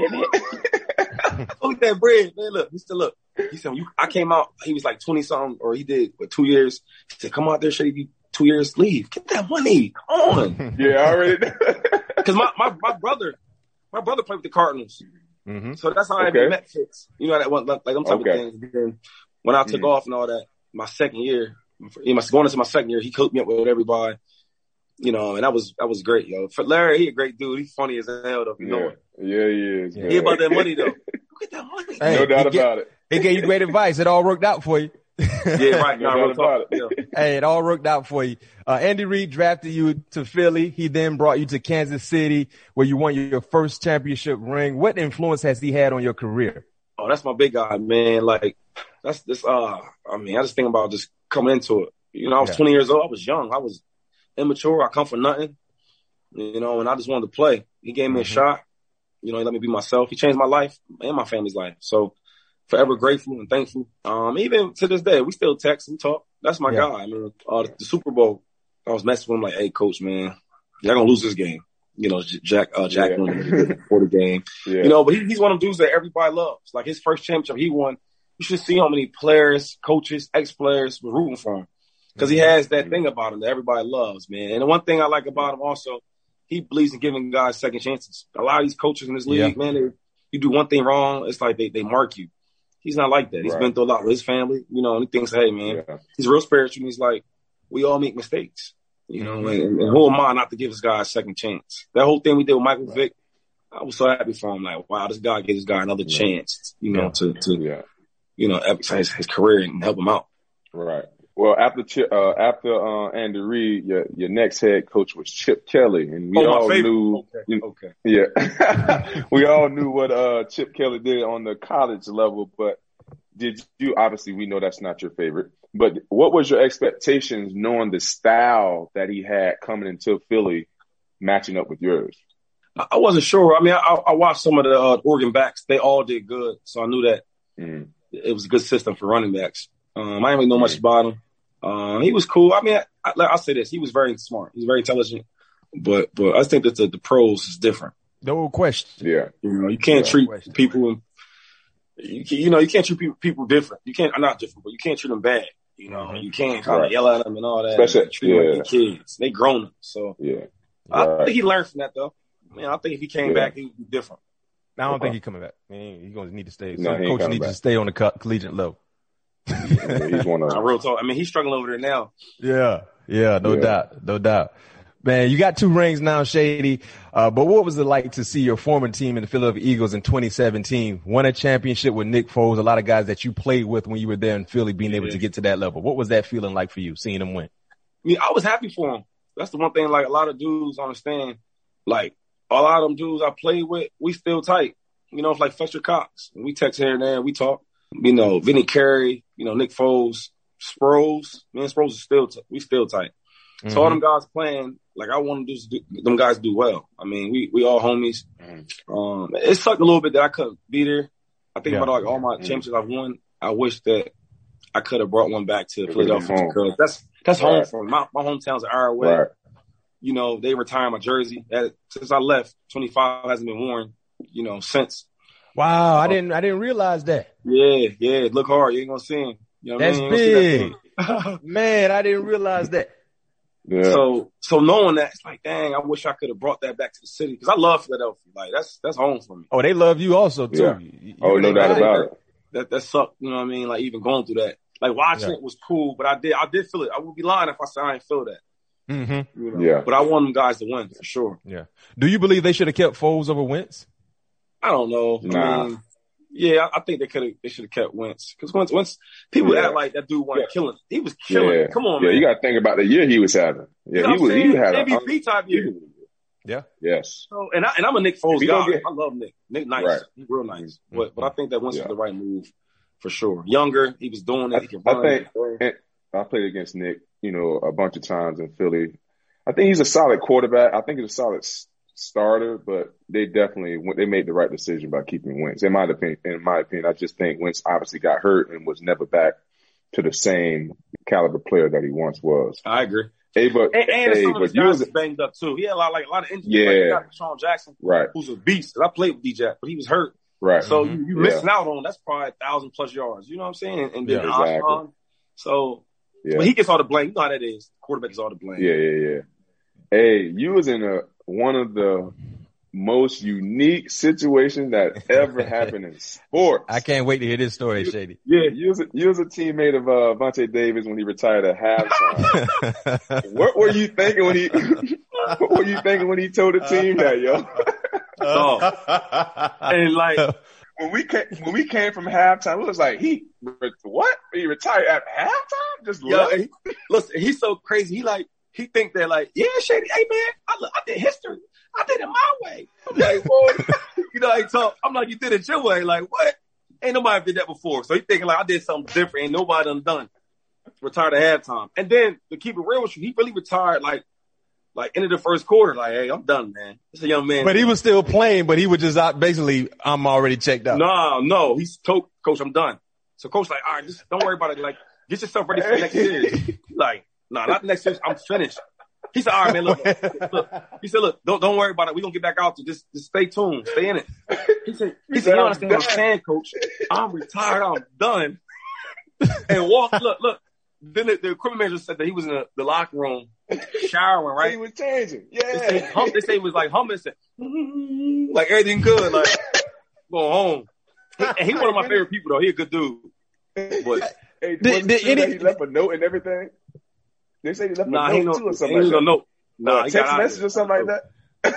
man. Go get that bread, man. Look, he still look. He said, you, I came out, he was like twenty something, or he did, what, two years. He said, come out there, Shady, you two years, leave. Get that money. Come on. Yeah, already. Because my, my, my brother, my brother played with the Cardinals. Mm-hmm. So that's how okay. I met Fitz. You know, that one, like them type okay. of things. Then when I took mm-hmm. off and all that, my second year, you know, going into my second year, he hooked me up with everybody. You know, and that was that was great, yo. For Larry, he a great dude. He's funny as hell, though. You yeah. know it. Yeah, he is. Yeah. He about that money, though. Go get that money. Hey, no doubt get, about it. He gave you great advice. It all worked out for you. Yeah, right. No No, real doubt talk. about it. Yeah. Hey, it all worked out for you. Uh, Andy Reid drafted you to Philly. He then brought you to Kansas City, where you won your first championship ring. What influence has he had on your career? Oh, that's my big guy, man. Like, that's this, uh, I mean, I just think about just coming into it. You know, I was Yeah. twenty years old. I was young. I was immature. I come for nothing, you know, and I just wanted to play. He gave me Mhm. a shot. You know, he let me be myself. He changed my life and my family's life. So forever grateful and thankful. Um, even to this day, we still text and talk. That's my Yeah. guy. I mean, uh, the, the Super Bowl, I was messing with him like, hey, coach, man, y'all gonna lose this game. You know, J- Jack, uh, Jack Yeah. won for the game. Yeah. You know, but he, he's one of them dudes that everybody loves. Like his first championship he won, you should see how many players, coaches, ex-players were rooting for him. Because he has that thing about him that everybody loves, man. And the one thing I like about him also, he believes in giving guys second chances. A lot of these coaches in this league, Yeah. man, they, you do one thing wrong, it's like they, they mark you. He's not like that. He's Right. been through a lot with his family, you know, and he thinks, hey, man, Yeah. he's real spiritual. And he's like, we all make mistakes, you know, and, and who am I not to give this guy a second chance? That whole thing we did with Michael Vick, I was so happy for him. Like, wow, this guy gave this guy another Yeah. chance, you know, Yeah. to, to Yeah. you know, his, his career and help him out. Right. Well, after Chip, uh, after uh, Andy Reid, your your next head coach was Chip Kelly, and we Oh, my all favorite. knew. Okay, you know, okay. Yeah, we all knew what uh, Chip Kelly did on the college level. But did you? Obviously, we know that's not your favorite. But what was your expectations, knowing the style that he had coming into Philly, matching up with yours? I I wasn't sure. I mean, I, I watched some of the uh, Oregon backs. They all did good. So I knew that Mm. it was a good system for running backs. Um, I didn't really know much about him. Um, he was cool. I mean, I, I, I'll say this. He was very smart. He's very intelligent. But but I think that the, the pros is different. No question. Yeah. You know, you can't Yeah. treat Question. people, and you, can- you know, you can't treat people, people different. You can't, not different, but you can't treat them bad. You know, Mhm. you can't kind of Right. yell at them and all that. Especially- treat them yeah. like they're kids. They grown up. So Yeah. I Right. think he learned from that, though. Man, I think if he came Yeah. back, he would be different. I don't Okay. think he's coming back. Man, he's going to need to stay. No, Some he ain't coach coming needs to back. stay on the co- collegiate level. Yeah, he's one of Nah, real talk. I mean, he's struggling over there now. Yeah, yeah, no Yeah. doubt, no doubt. Man, you got two rings now, Shady. Uh, but what was it like to see your former team in the Philadelphia Eagles in twenty seventeen win a championship with Nick Foles, a lot of guys that you played with when you were there in Philly, being able Yeah. to get to that level? What was that feeling like for you, seeing them win? I mean, I was happy for him. That's the one thing, like, a lot of dudes understand. Like, a lot of them dudes I played with, we still tight. You know, it's like Fletcher Cox. We text here and there, we talk. You know, Vinny Carey, you know, Nick Foles, Sproles. Me and Sproles are still, t- we still tight. So all them guys playing, like, I want to do, them guys do well. I mean, we, we all homies. Um, it sucked a little bit that I couldn't be there. I think Yeah. about, like, all my championships I've won. I wish that I could have brought one back to It would've Philadelphia been home. because that's, that's home Right. for me. My, my hometown's an hour away. Right. You know, they retired my jersey. That, since I left, twenty-five hasn't been worn, you know, since. Wow, I didn't, I didn't realize that. Yeah, yeah, look hard. You ain't gonna see him. You know what That's I mean? You ain't big. gonna see that thing. Man, I didn't realize that. Yeah. So, so knowing that, it's like, dang, I wish I could have brought that back to the city because I love Philadelphia. Like, that's that's home for me. Oh, they love you also too. Yeah. You- you oh, no really doubt like about it. That that sucked. You know what I mean? Like even going through that. Like watching Yeah. it was cool, but I did I did feel it. I would be lying if I said I didn't feel that. Mm-hmm. You know? Yeah. But I want them guys to win for sure. Yeah. Do you believe they should have kept Foles over Wentz? I don't know. Nah. I mean, yeah, I, I think they could have. They should have kept Wentz because Wentz, Wentz, people Yeah. act like that dude wasn't Yeah. killing. He was killing. Yeah. Come on, yeah, man. you got to think about the year he was having. Yeah, You know he what was. I'm He saying? had a M V P type year. Yeah. Yes. So, and I and I'm a Nick Foles We guy. gonna get- I love Nick. Nick nice. Right. He's real nice. Mhm. But but I think that Wentz Yeah. was the right move for sure. Younger, he was doing it. He can I run. think and I played against Nick, you know, a bunch of times in Philly. I think he's a solid quarterback. I think he's a solid s- starter, but they definitely they made the right decision by keeping Wentz. In my opinion, in my opinion, I just think Wentz obviously got hurt and was never back to the same caliber player that he once was. I agree. Hey, but And, and hey, some of but his you guys was was banged up too. He had a lot, like a lot of injuries. Yeah. Like you got Sean Jackson, right, who's a beast. And I played with D-Jack, but he was hurt. right. So Mhm. you, you Yeah. missing out on that's probably a thousand plus yards. You know what I'm saying? And, and then Yeah, exactly. Oshawn. So, Yeah. but he gets all the blame. You know how that is. Quarterback gets all the blame. Yeah, yeah, yeah. Hey, you was in a one of the most unique situations that ever happened in sports. I can't wait to hear this story, Shady. Yeah. You was a, you was a teammate of uh, Vontae Davis when he retired at halftime. What were you thinking when he? What were you thinking when he told the team that, yo? So, and like, when we came when we came from halftime, it was like he what? He retired at halftime? Just Yo, he, listen, he's so crazy. He like he think they're like, yeah, Shady. Hey man, I, I did history. I did it my way. I'm like, well, you know, I talk. I'm like, you did it your way. Like what? Ain't nobody did that before. So he thinking like I did something different. Ain't nobody done done. Retired at halftime. And then to keep it real with you, he really retired like like into the first quarter. Like, hey, I'm done, man. It's a young man. But he was still playing, but he was just out basically, I'm already checked out. No, no. He's told coach, I'm done. So coach like, all right, just don't worry about it. Like, get yourself ready for the next series. Like, no, nah, not the next series. I'm finished. He said, all right, man, look, look, look. He said, look, don't don't worry about it. We're gonna get back out to just just stay tuned. Stay in it. He said, he said, you understand what I'm saying, coach? I'm retired, I'm done. And walk, look, look. Then the, the equipment manager said that he was in the, the locker room showering, right? He was changing. Yeah. They say, hum, they say he was like humming, said, mm-hmm, like everything good, like going home. He, and he one of my favorite people though. He a good dude. But hey, did, did any, he left a note and everything? They say he left nah, a note no, too or something like like that. No note. Nah, uh, he text got message or something like that.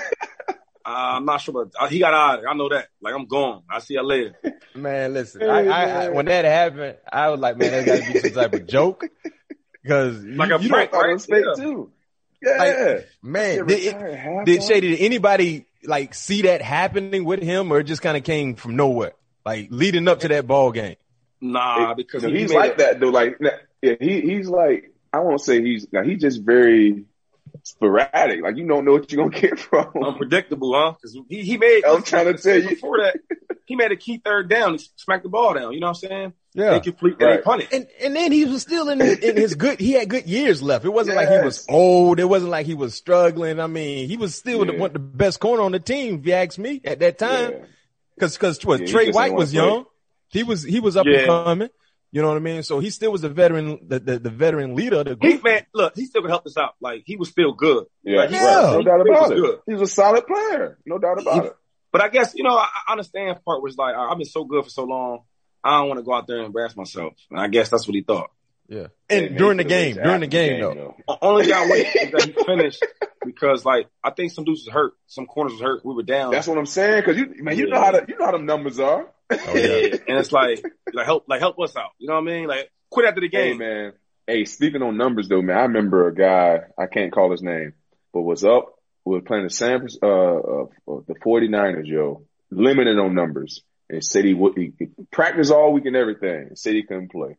Uh, I'm not sure, but he got out of it. I know that. Like, I'm gone. I'll see you later. Man, listen, I, I, I, when that happened, I was like, man, that got to be some type of joke. Because like you, a you prank, right? right? Fake Yeah. too. Yeah. Like, man, did, it, did Shady, did anybody like see that happening with him, or it just kind of came from nowhere, like leading up to that ball game? Nah, it, because no, he, he's he like it. that though. Like, yeah, he he's like, I won't say he's now he's just very sporadic. Like, you don't know what you're gonna get from him. Unpredictable, huh? Because he he made. I'm trying to tell you before that, he made a key third down. He smacked the ball down. You know what I'm saying? Yeah. They complete. Right. They punt it. And and then he was still in in his good. He had good years left. It wasn't Yes. like he was old. It wasn't like he was struggling. I mean, he was still Yeah. the, one the best corner on the team, if you ask me, at that time. Yeah. Because because what Yeah, he Trey just White didn't was wanna play. young. He was he was up Yeah. and coming. You know what I mean? So he still was the veteran, the the, the veteran leader of the He group. man, look, he still could help us out. Like he was still good. Yeah, Like, he Yeah. was- no he- doubt he about was it. good. He was a solid player. No doubt about He- it. But I guess you know I, I understand part was like I've been so good for so long. I don't want to go out there and embarrass myself. And I guess that's what he thought. Yeah. Hey, And man, during he the could've game, waited during the after game though. O- Only thing I wish is that he finished because, like, I think some dudes was hurt, some corners was hurt. We were down. That's what I'm saying. Because you, man, you Yeah. know how the, you know how them numbers are. Oh, yeah. and it's like, like help, like help us out. You know what I mean? Like, quit after the Hey, game. man. Hey, speaking on numbers though, man, I remember a guy, I can't call his name, but was up, was playing the San, uh, uh, the 49ers, yo, limited on numbers. And said he would, he, he practiced all week and everything. Said he couldn't play.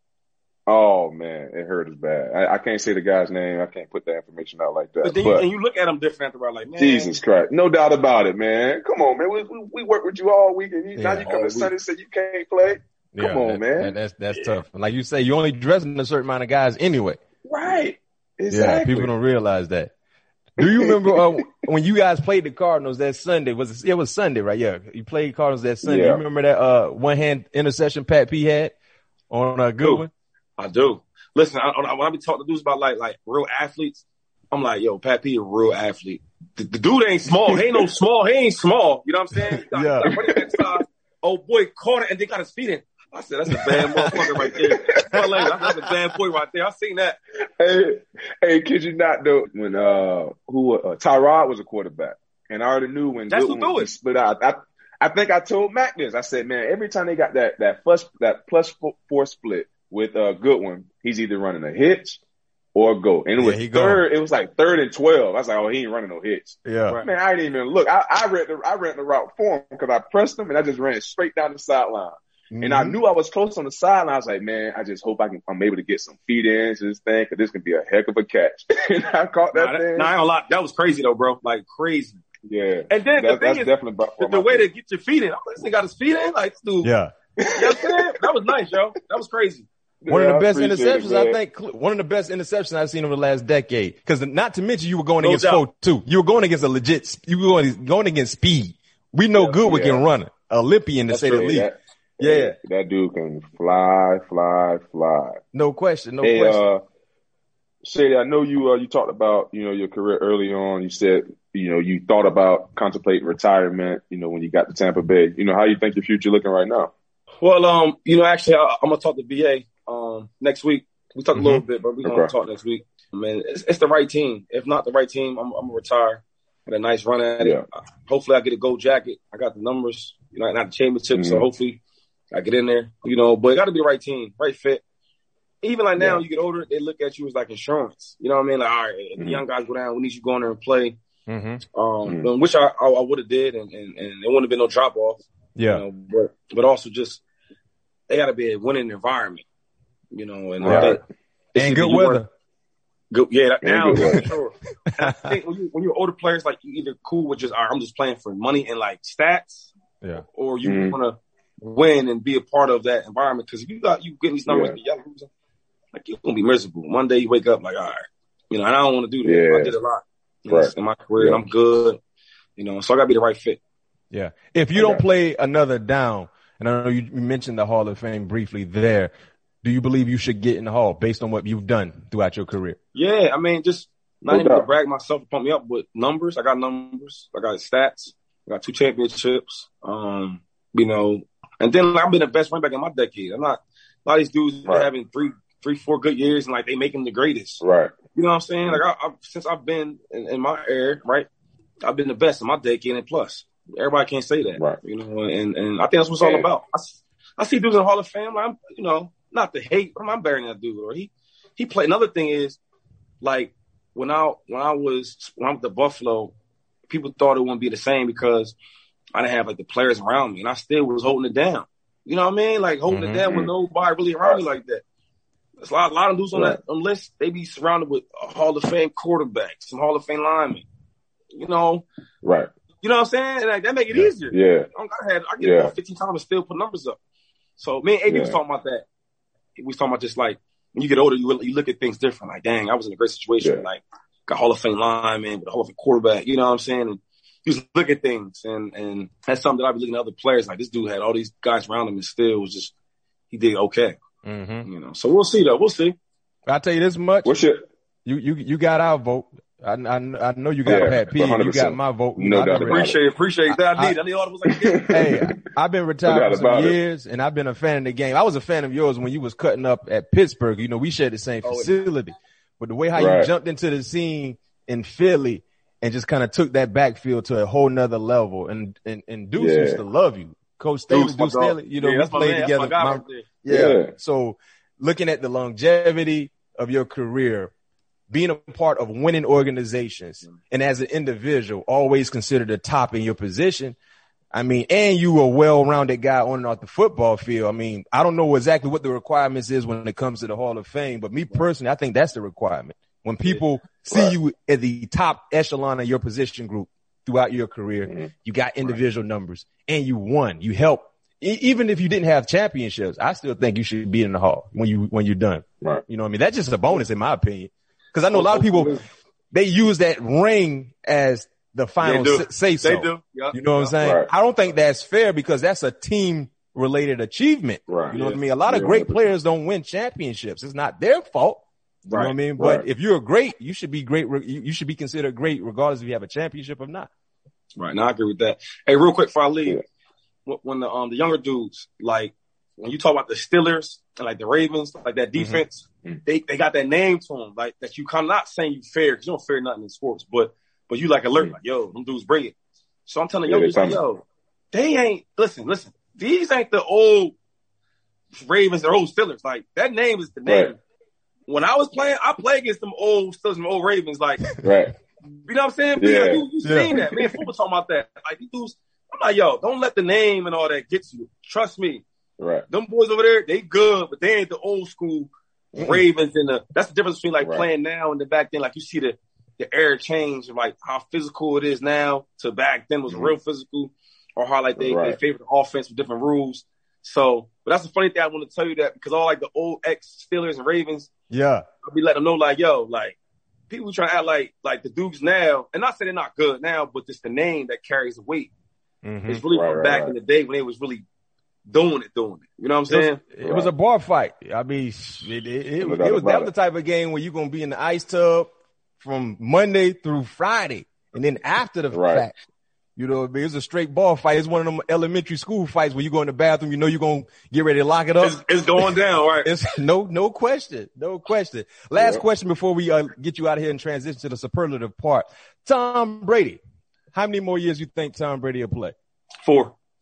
Oh man, it hurt us bad. I, I can't say the guy's name. I can't put that information out like that. But then, but, you, and you look at him different after, like, man, Jesus Christ. No doubt about it, man. Come on, man. We, we, we work with you all week and you, now Yeah, you come all to week. Sunday and say you can't play. Come Yeah, on, that- man. that- that's that's tough. And like you say, you only dressing a certain amount of guys anyway. Right. Yeah, Exactly. people don't realize that. Do you remember uh, when you guys played the Cardinals that Sunday? Was it, it was Sunday, right? Yeah, you played Cardinals that Sunday. Yeah. You remember that uh, one hand interception Pat P had on a good Who? one? I do. Listen, I, I, when I be talking to dudes about like like real athletes, I'm like, yo, Pat P a real athlete. The, the dude ain't small. He ain't no small. He ain't small. You know what I'm saying? He got, Yeah. he got running back size. Oh boy, caught it and they got his feet in. I said, that's a bad motherfucker right there. That's, that's a bad boy right there. I seen that. Hey, hey, kid you not though, when uh who uh, Tyrod was a quarterback, and I already knew when That's Goodwin who do it. split out. I I think I told Mac this. I said, man, every time they got that that plus that plus four split with uh Goodwin, he's either running a hitch or a go. And it Yeah, was he gone. third. It was like third and twelve. I was like, oh, he ain't running no hitch. Yeah. Right. Man, I didn't even look. I, I read the I read the route for him because I pressed him and I just ran straight down the sideline. And I Mhm. knew I was close on the sideline. I was like, man, I just hope I can, I'm able to get some feet in to this thing because this can be a heck of a catch. And I caught that Nah, that, thing. nah, I ain't gonna lie. That was crazy though, bro. Like crazy. Yeah. And then the That, thing that's is, definitely by the, far the my way to favorite. get your feet in. I'm like, this nigga got his feet in. Like, this dude. Yeah. You know what I'm saying? That was nice, yo. That was crazy. One Yeah, of I the best appreciate it, interceptions, I man. think, one of the best interceptions I've seen over the last decade. Because not to mention, you were going No against doubt. four two. You were going against a legit. You were going going against speed. We know Yeah, Goodwin yeah. can run it. Olympian to That's say the true, least. That, Yeah. That dude can fly, fly, fly. No question. No hey, question. uh, Shady, I know you, uh, you talked about, you know, your career early on. You said, you know, you thought about contemplating retirement, you know, when you got to Tampa Bay. You know, how you think your future looking right now? Well, um, you know, actually, I, I'm gonna talk to B A um next week. We talk Mhm. a little bit, but we're gonna Okay. talk next week. Man, it's, it's the right team. If not the right team, I'm, I'm gonna retire. Had a nice run at it. Yeah. Hopefully, I get a gold jacket. I got the numbers. You know, not the championship. Mm-hmm. So hopefully I get in there. You know, but it got to be the right team, right fit. Even like now, yeah. you get older, they look at you as like insurance. You know what I mean? Like, all right, if mm-hmm. the young guys go down, we need you to go in there and play. Mm-hmm. Um, mm-hmm. which I I, I would have did, and, and and it wouldn't have been no drop off. Yeah, you know, but but also just they got to be a winning environment. You know, and right. I think and good weather. Good, yeah, that, now good for sure. I think when you when you're older players, like you either cool with just, all right, I'm just playing for money and like stats, yeah, or you mm-hmm. want to win and be a part of that environment. Because if you got you getting these numbers, yeah. like you're gonna be miserable. One day you wake up like, all right, you know, and I don't want to do that. Yeah. I did a lot in, right. this, in my career, yeah. and I'm good, you know, so I got to be the right fit. Yeah. If you okay. don't play another down, and I know you mentioned the Hall of Fame briefly there, do you believe you should get in the Hall based on what you've done throughout your career? Yeah, I mean, just not no even doubt. to brag myself to pump me up, but numbers. I got numbers. I got stats. I got two championships. Um, you know, and then like, I've been the best running back in my decade. I'm not a lot of these dudes right. having three, three, four good years, and like they make them the greatest. Right. You know what I'm saying? Like I, I've, since I've been in, in my era, right, I've been the best in my decade and plus. Everybody can't say that, right. you know, and, and I think that's what it's all about. I, I see dudes in the Hall of Fame, like, I'm, you know, not to hate, I'm, I'm better than that dude. Or he, he played. Another thing is, like, when I when I was when I went to Buffalo, people thought it wouldn't be the same because I didn't have like the players around me, and I still was holding it down. You know what I mean? Like holding mm-hmm. it down with nobody really around me like that. There's a lot, a lot of dudes on right. that on list. They be surrounded with a Hall of Fame quarterbacks, some Hall of Fame linemen. You know, right? You know what I'm saying? And like that make it yeah. easier. Yeah. I had I get yeah. fifteen times and still put numbers up. So me and A B yeah. was talking about that. We was talking about just like when you get older, you you look at things different. Like, dang, I was in a great situation. Yeah. Like, got Hall of Fame lineman, with a Hall of Fame quarterback. You know what I'm saying? And you just look at things, and and that's something that I be looking at other players. Like, this dude had all these guys around him, and still was just he did okay. Mm-hmm. You know, so we'll see though. We'll see. I'll tell you this much. What's your you you you got our vote. I, I, I know you got yeah, Pat P. You got my vote. No I doubt appreciate it. Appreciate that. I need. I, I need all of us like that. Hey, I've been retired no for some it. years, and I've been a fan of the game. I was a fan of yours when you was cutting up at Pittsburgh. You know, we shared the same oh, facility, yeah. but the way how right. you jumped into the scene in Philly and just kind of took that backfield to a whole nother level, and and, and Deuce yeah. used to love you, Coach Staley, Deuce, Deuce Staley. You know, yeah, we played together. My My, right yeah. yeah. So looking at the longevity of your career, being a part of winning organizations, and as an individual, always considered the top in your position. I mean, and you were a well-rounded guy on and off the football field. I mean, I don't know exactly what the requirements is when it comes to the Hall of Fame, but me personally, I think that's the requirement. When people see right. you at the top echelon of your position group throughout your career, mm-hmm. you got individual right. numbers, and you won. You helped. E- even if you didn't have championships, I still think you should be in the Hall when you when you're done. Right. You know what I mean? That's just a bonus in my opinion. Because I know a lot of people, they use that ring as the final say so. They do. Yep. You know what I'm saying? Right. I don't think that's fair because that's a team related achievement. Right. You know yeah. what I mean? A lot of yeah, great one hundred percent. players don't win championships. It's not their fault. You Right. know what I mean? Right. But if you're great, you should be great. You should be considered great regardless if you have a championship or not. Right. Now I agree with that. Hey, real quick before I leave, yeah. when the um the younger dudes, like when you talk about the Steelers and like the Ravens, like that defense, mm-hmm. they they got that name to them, like that you kind of not saying you fair because you don't fear nothing in sports, but but you like alert, mm-hmm. like yo, them dudes bring it. So I'm telling yeah, young dudes, like, yo, they ain't listen, listen. These ain't the old Ravens or old Steelers. Like that name is the name. Right. When I was playing, I played against them old Steelers and old Ravens. Like, right. You know what I'm saying? Yeah. You, you yeah. seen that. Me and football talking about that. Like these dudes, I'm like, yo, don't let the name and all that get you. Trust me. Right. Them boys over there, they good, but they ain't the old school mm-hmm. Ravens and the that's the difference between like right. playing now and the back then. Like you see the the era change of like how physical it is now to back then was mm-hmm. real physical, or how like they, right. they favor the offense with different rules. So, but that's the funny thing I want to tell you that because all like the old ex Steelers and Ravens, yeah, I'll be letting them know like, yo, like people trying to act like like the dudes now, and not saying they're not good now, but just the name that carries the weight. Mm-hmm. It's really right, from right, back right. in the day when they was really doing it, doing it. You know what I'm saying? It was, it was a bar fight. I mean, it, it, it, it was that was the type of game where you're gonna be in the ice tub from Monday through Friday, and then after the right. fact, you know, it was a straight ball fight. It's one of them elementary school fights where you go in the bathroom, you know, you're gonna get ready to lock it up. It's, it's going down, right? It's no, no question, no question. Last yeah. question before we uh, get you out of here and transition to the superlative part. Tom Brady, how many more years you think Tom Brady will play? Four.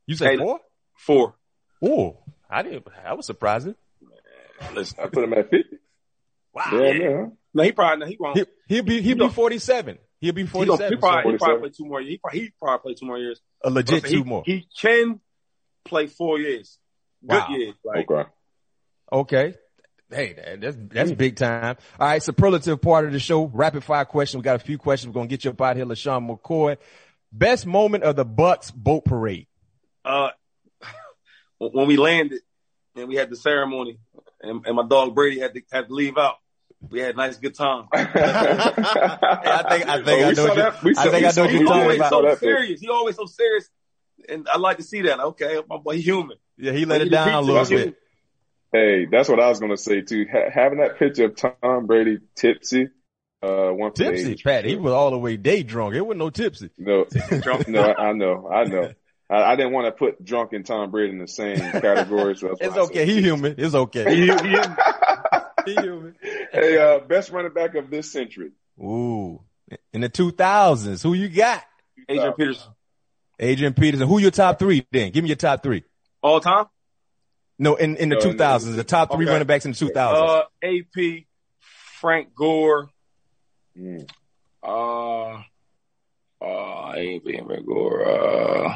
You said Hey, four? Four. Oh, I didn't. I was surprising. Listen, I put him at fifty. Wow. Yeah, yeah. no, he probably no, he won't. He, he'll be he'll be forty-seven. He'll be He, gonna, forty-seven. he probably, so he probably play two more years. He probably, he probably play two more years. a legit But he, two more. He can play four years. Good Wow. years. Like, Okay. Okay. Hey, that- that's that's big time. All right, superlative part of the show. Rapid fire question. We got a few questions. We're gonna get you up out here, LaShawn McCoy. Best moment of the Bucks boat parade. uh, when we landed and we had the ceremony and, and my dog Brady had to had to leave out, we had a nice good time. I think I think Oh, I we know saw what you, that. We I saw- think we I saw- know what we you're He's saw talking always that. about. so that serious. He always so serious, and I like to see that. Okay, my boy, he human. Yeah, he let He it down a defeats little him. bit. Hey, that's what I was gonna say too. Ha- having that picture of Tom Brady tipsy, uh, one for the Tipsy, age. Pat. He was all the way day drunk. It wasn't no tipsy. No, no, I, I know, I know. I, I didn't want to put drunk and Tom Brady in the same category. So that's It's why I okay. said He tipsy. human. It's okay. He, he, He human. Hey, uh, best running back of this century. Ooh. In the two thousands, who you got? Adrian Peterson, Adrian Peterson. Who your top three then? Give me your top three. all time. No, in, in the No, two thousands, the top three okay. running backs in the two thousands. Uh, A P, Frank Gore, Mm. uh, uh, A P, Frank Gore, uh,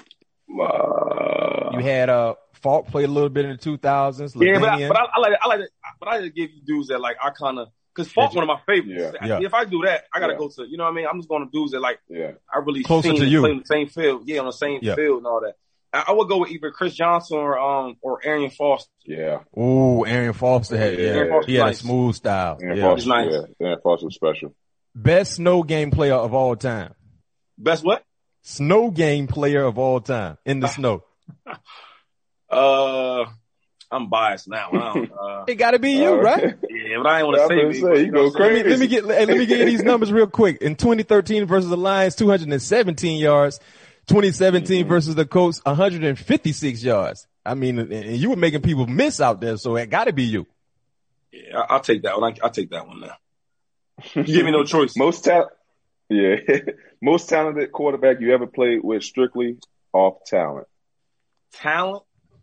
uh, you had, uh, Falk played a little bit in the two thousands. yeah, but I, Levanian. but I, I like, I like, it, but I just give you dudes that like I kind of because Falk Yeah, one of my favorites. yeah. If I do that, I gotta Yeah. go to you know what I mean. I'm just going to dudes that like Yeah, I really Closer seen to and you. play on the same field, yeah, on the same Yeah. field and all that. I, I would go with either Chris Johnson or um or Arian Foster. yeah. Ooh, Aaron Foster had, yeah. Aaron Foster's He had nice. a smooth style. Aaron Yeah. Foster, nice. yeah. Aaron Foster was special. Best snow game player of all time. Best what? Snow game player of all time in the snow. Uh, I'm biased now. I don't, uh, It gotta be you, Uh, right? yeah, but I ain't want I'm to gonna say say, me. you go Let me, crazy. let me get hey, let me get you these numbers real quick. In twenty thirteen versus the Lions, two hundred seventeen yards. twenty seventeen Mm-hmm. versus the Colts, one hundred fifty-six yards. I mean, and and you were making people miss out there, so it got to be you. Yeah, I- I'll take that one. I- I'll take that one now. You give me no choice. Most talent, yeah, most talented quarterback you ever played with, strictly off talent. Talent,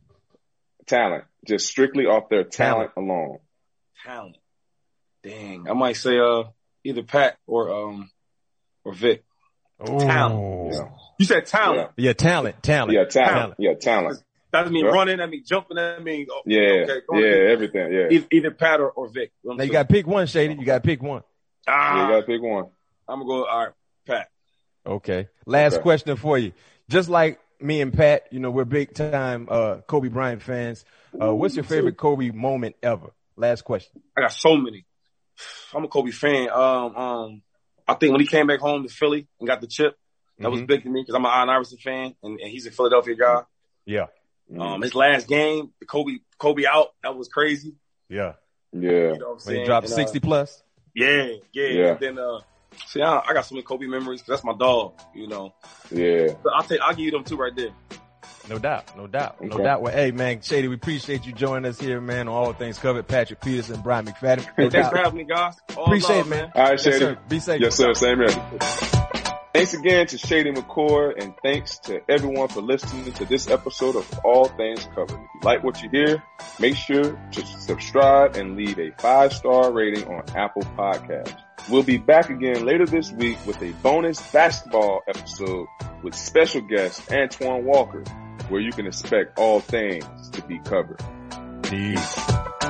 Talent, just strictly off their talent, alone. talent. Dang, I might say uh either Pat or um or Vic. Talent. Yeah, You said talent. Yeah, talent, talent. yeah, talent, Talent. yeah, talent. That doesn't mean Yeah. running. That mean jumping. That mean oh, Yeah, okay, go yeah, ahead. everything. Yeah, Either, either Pat or, or Vic. One Now you two. got to pick one, Shady. You got to pick one. ah, yeah, you gotta pick one. I'm gonna go. All right, Pat. Okay. Last Okay. question for you. Just like me and Pat, you know, we're big time uh Kobe Bryant fans. Uh, what's your favorite Kobe moment ever? Last question. I got so many. I'm a Kobe fan. Um, um, I think when he came back home to Philly and got the chip, that was Mhm. big to me because I'm an Allen Iverson fan and, and he's a Philadelphia guy. Yeah. Um, his last game, the Kobe Kobe out, that was crazy. Yeah. Yeah, You know what I'm When saying? he dropped And, uh, sixty plus. Yeah, yeah. Yeah. And then, uh, see, I, I got so many Kobe memories 'cause that's my dog. You know, yeah. but I'll take, I'll give you them two right there. No doubt, no doubt, no Okay. doubt. Well, hey man, Shady, we appreciate you joining us here, man, on All Things Covered. Patrick Peterson, Brian McFadden. Hey, No thanks doubt. for having me, guys. All Appreciate love, it, man. All right, Yes, Shady. sir. Be safe. Yes, sir. Same here. Thanks again to Shady McCoy, and thanks to everyone for listening to this episode of All Things Covered. If you like what you hear, make sure to subscribe and leave a five-star rating on Apple Podcasts. We'll be back again later this week with a bonus basketball episode with special guest Antoine Walker, where you can expect all things to be covered. Peace.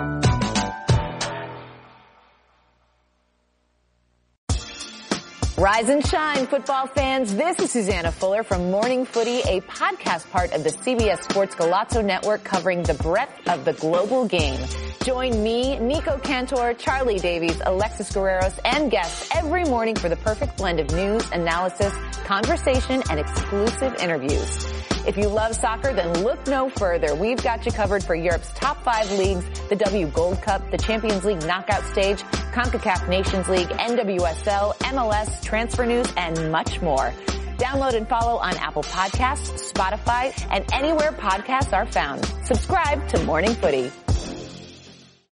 Rise and shine, football fans. This is Susanna Fuller from Morning Footy, a podcast part of the C B S Sports Golazo Network covering the breadth of the global game. Join me, Nico Cantor, Charlie Davies, Alexis Guerreros, and guests every morning for the perfect blend of news, analysis, conversation, and exclusive interviews. If you love soccer, then look no further. We've got you covered for Europe's top five leagues, the W Gold Cup, the Champions League knockout stage, CONCACAF Nations League, N W S L, M L S, transfer news, and much more. Download and follow on Apple Podcasts, Spotify, and anywhere podcasts are found. Subscribe to Morning Footy.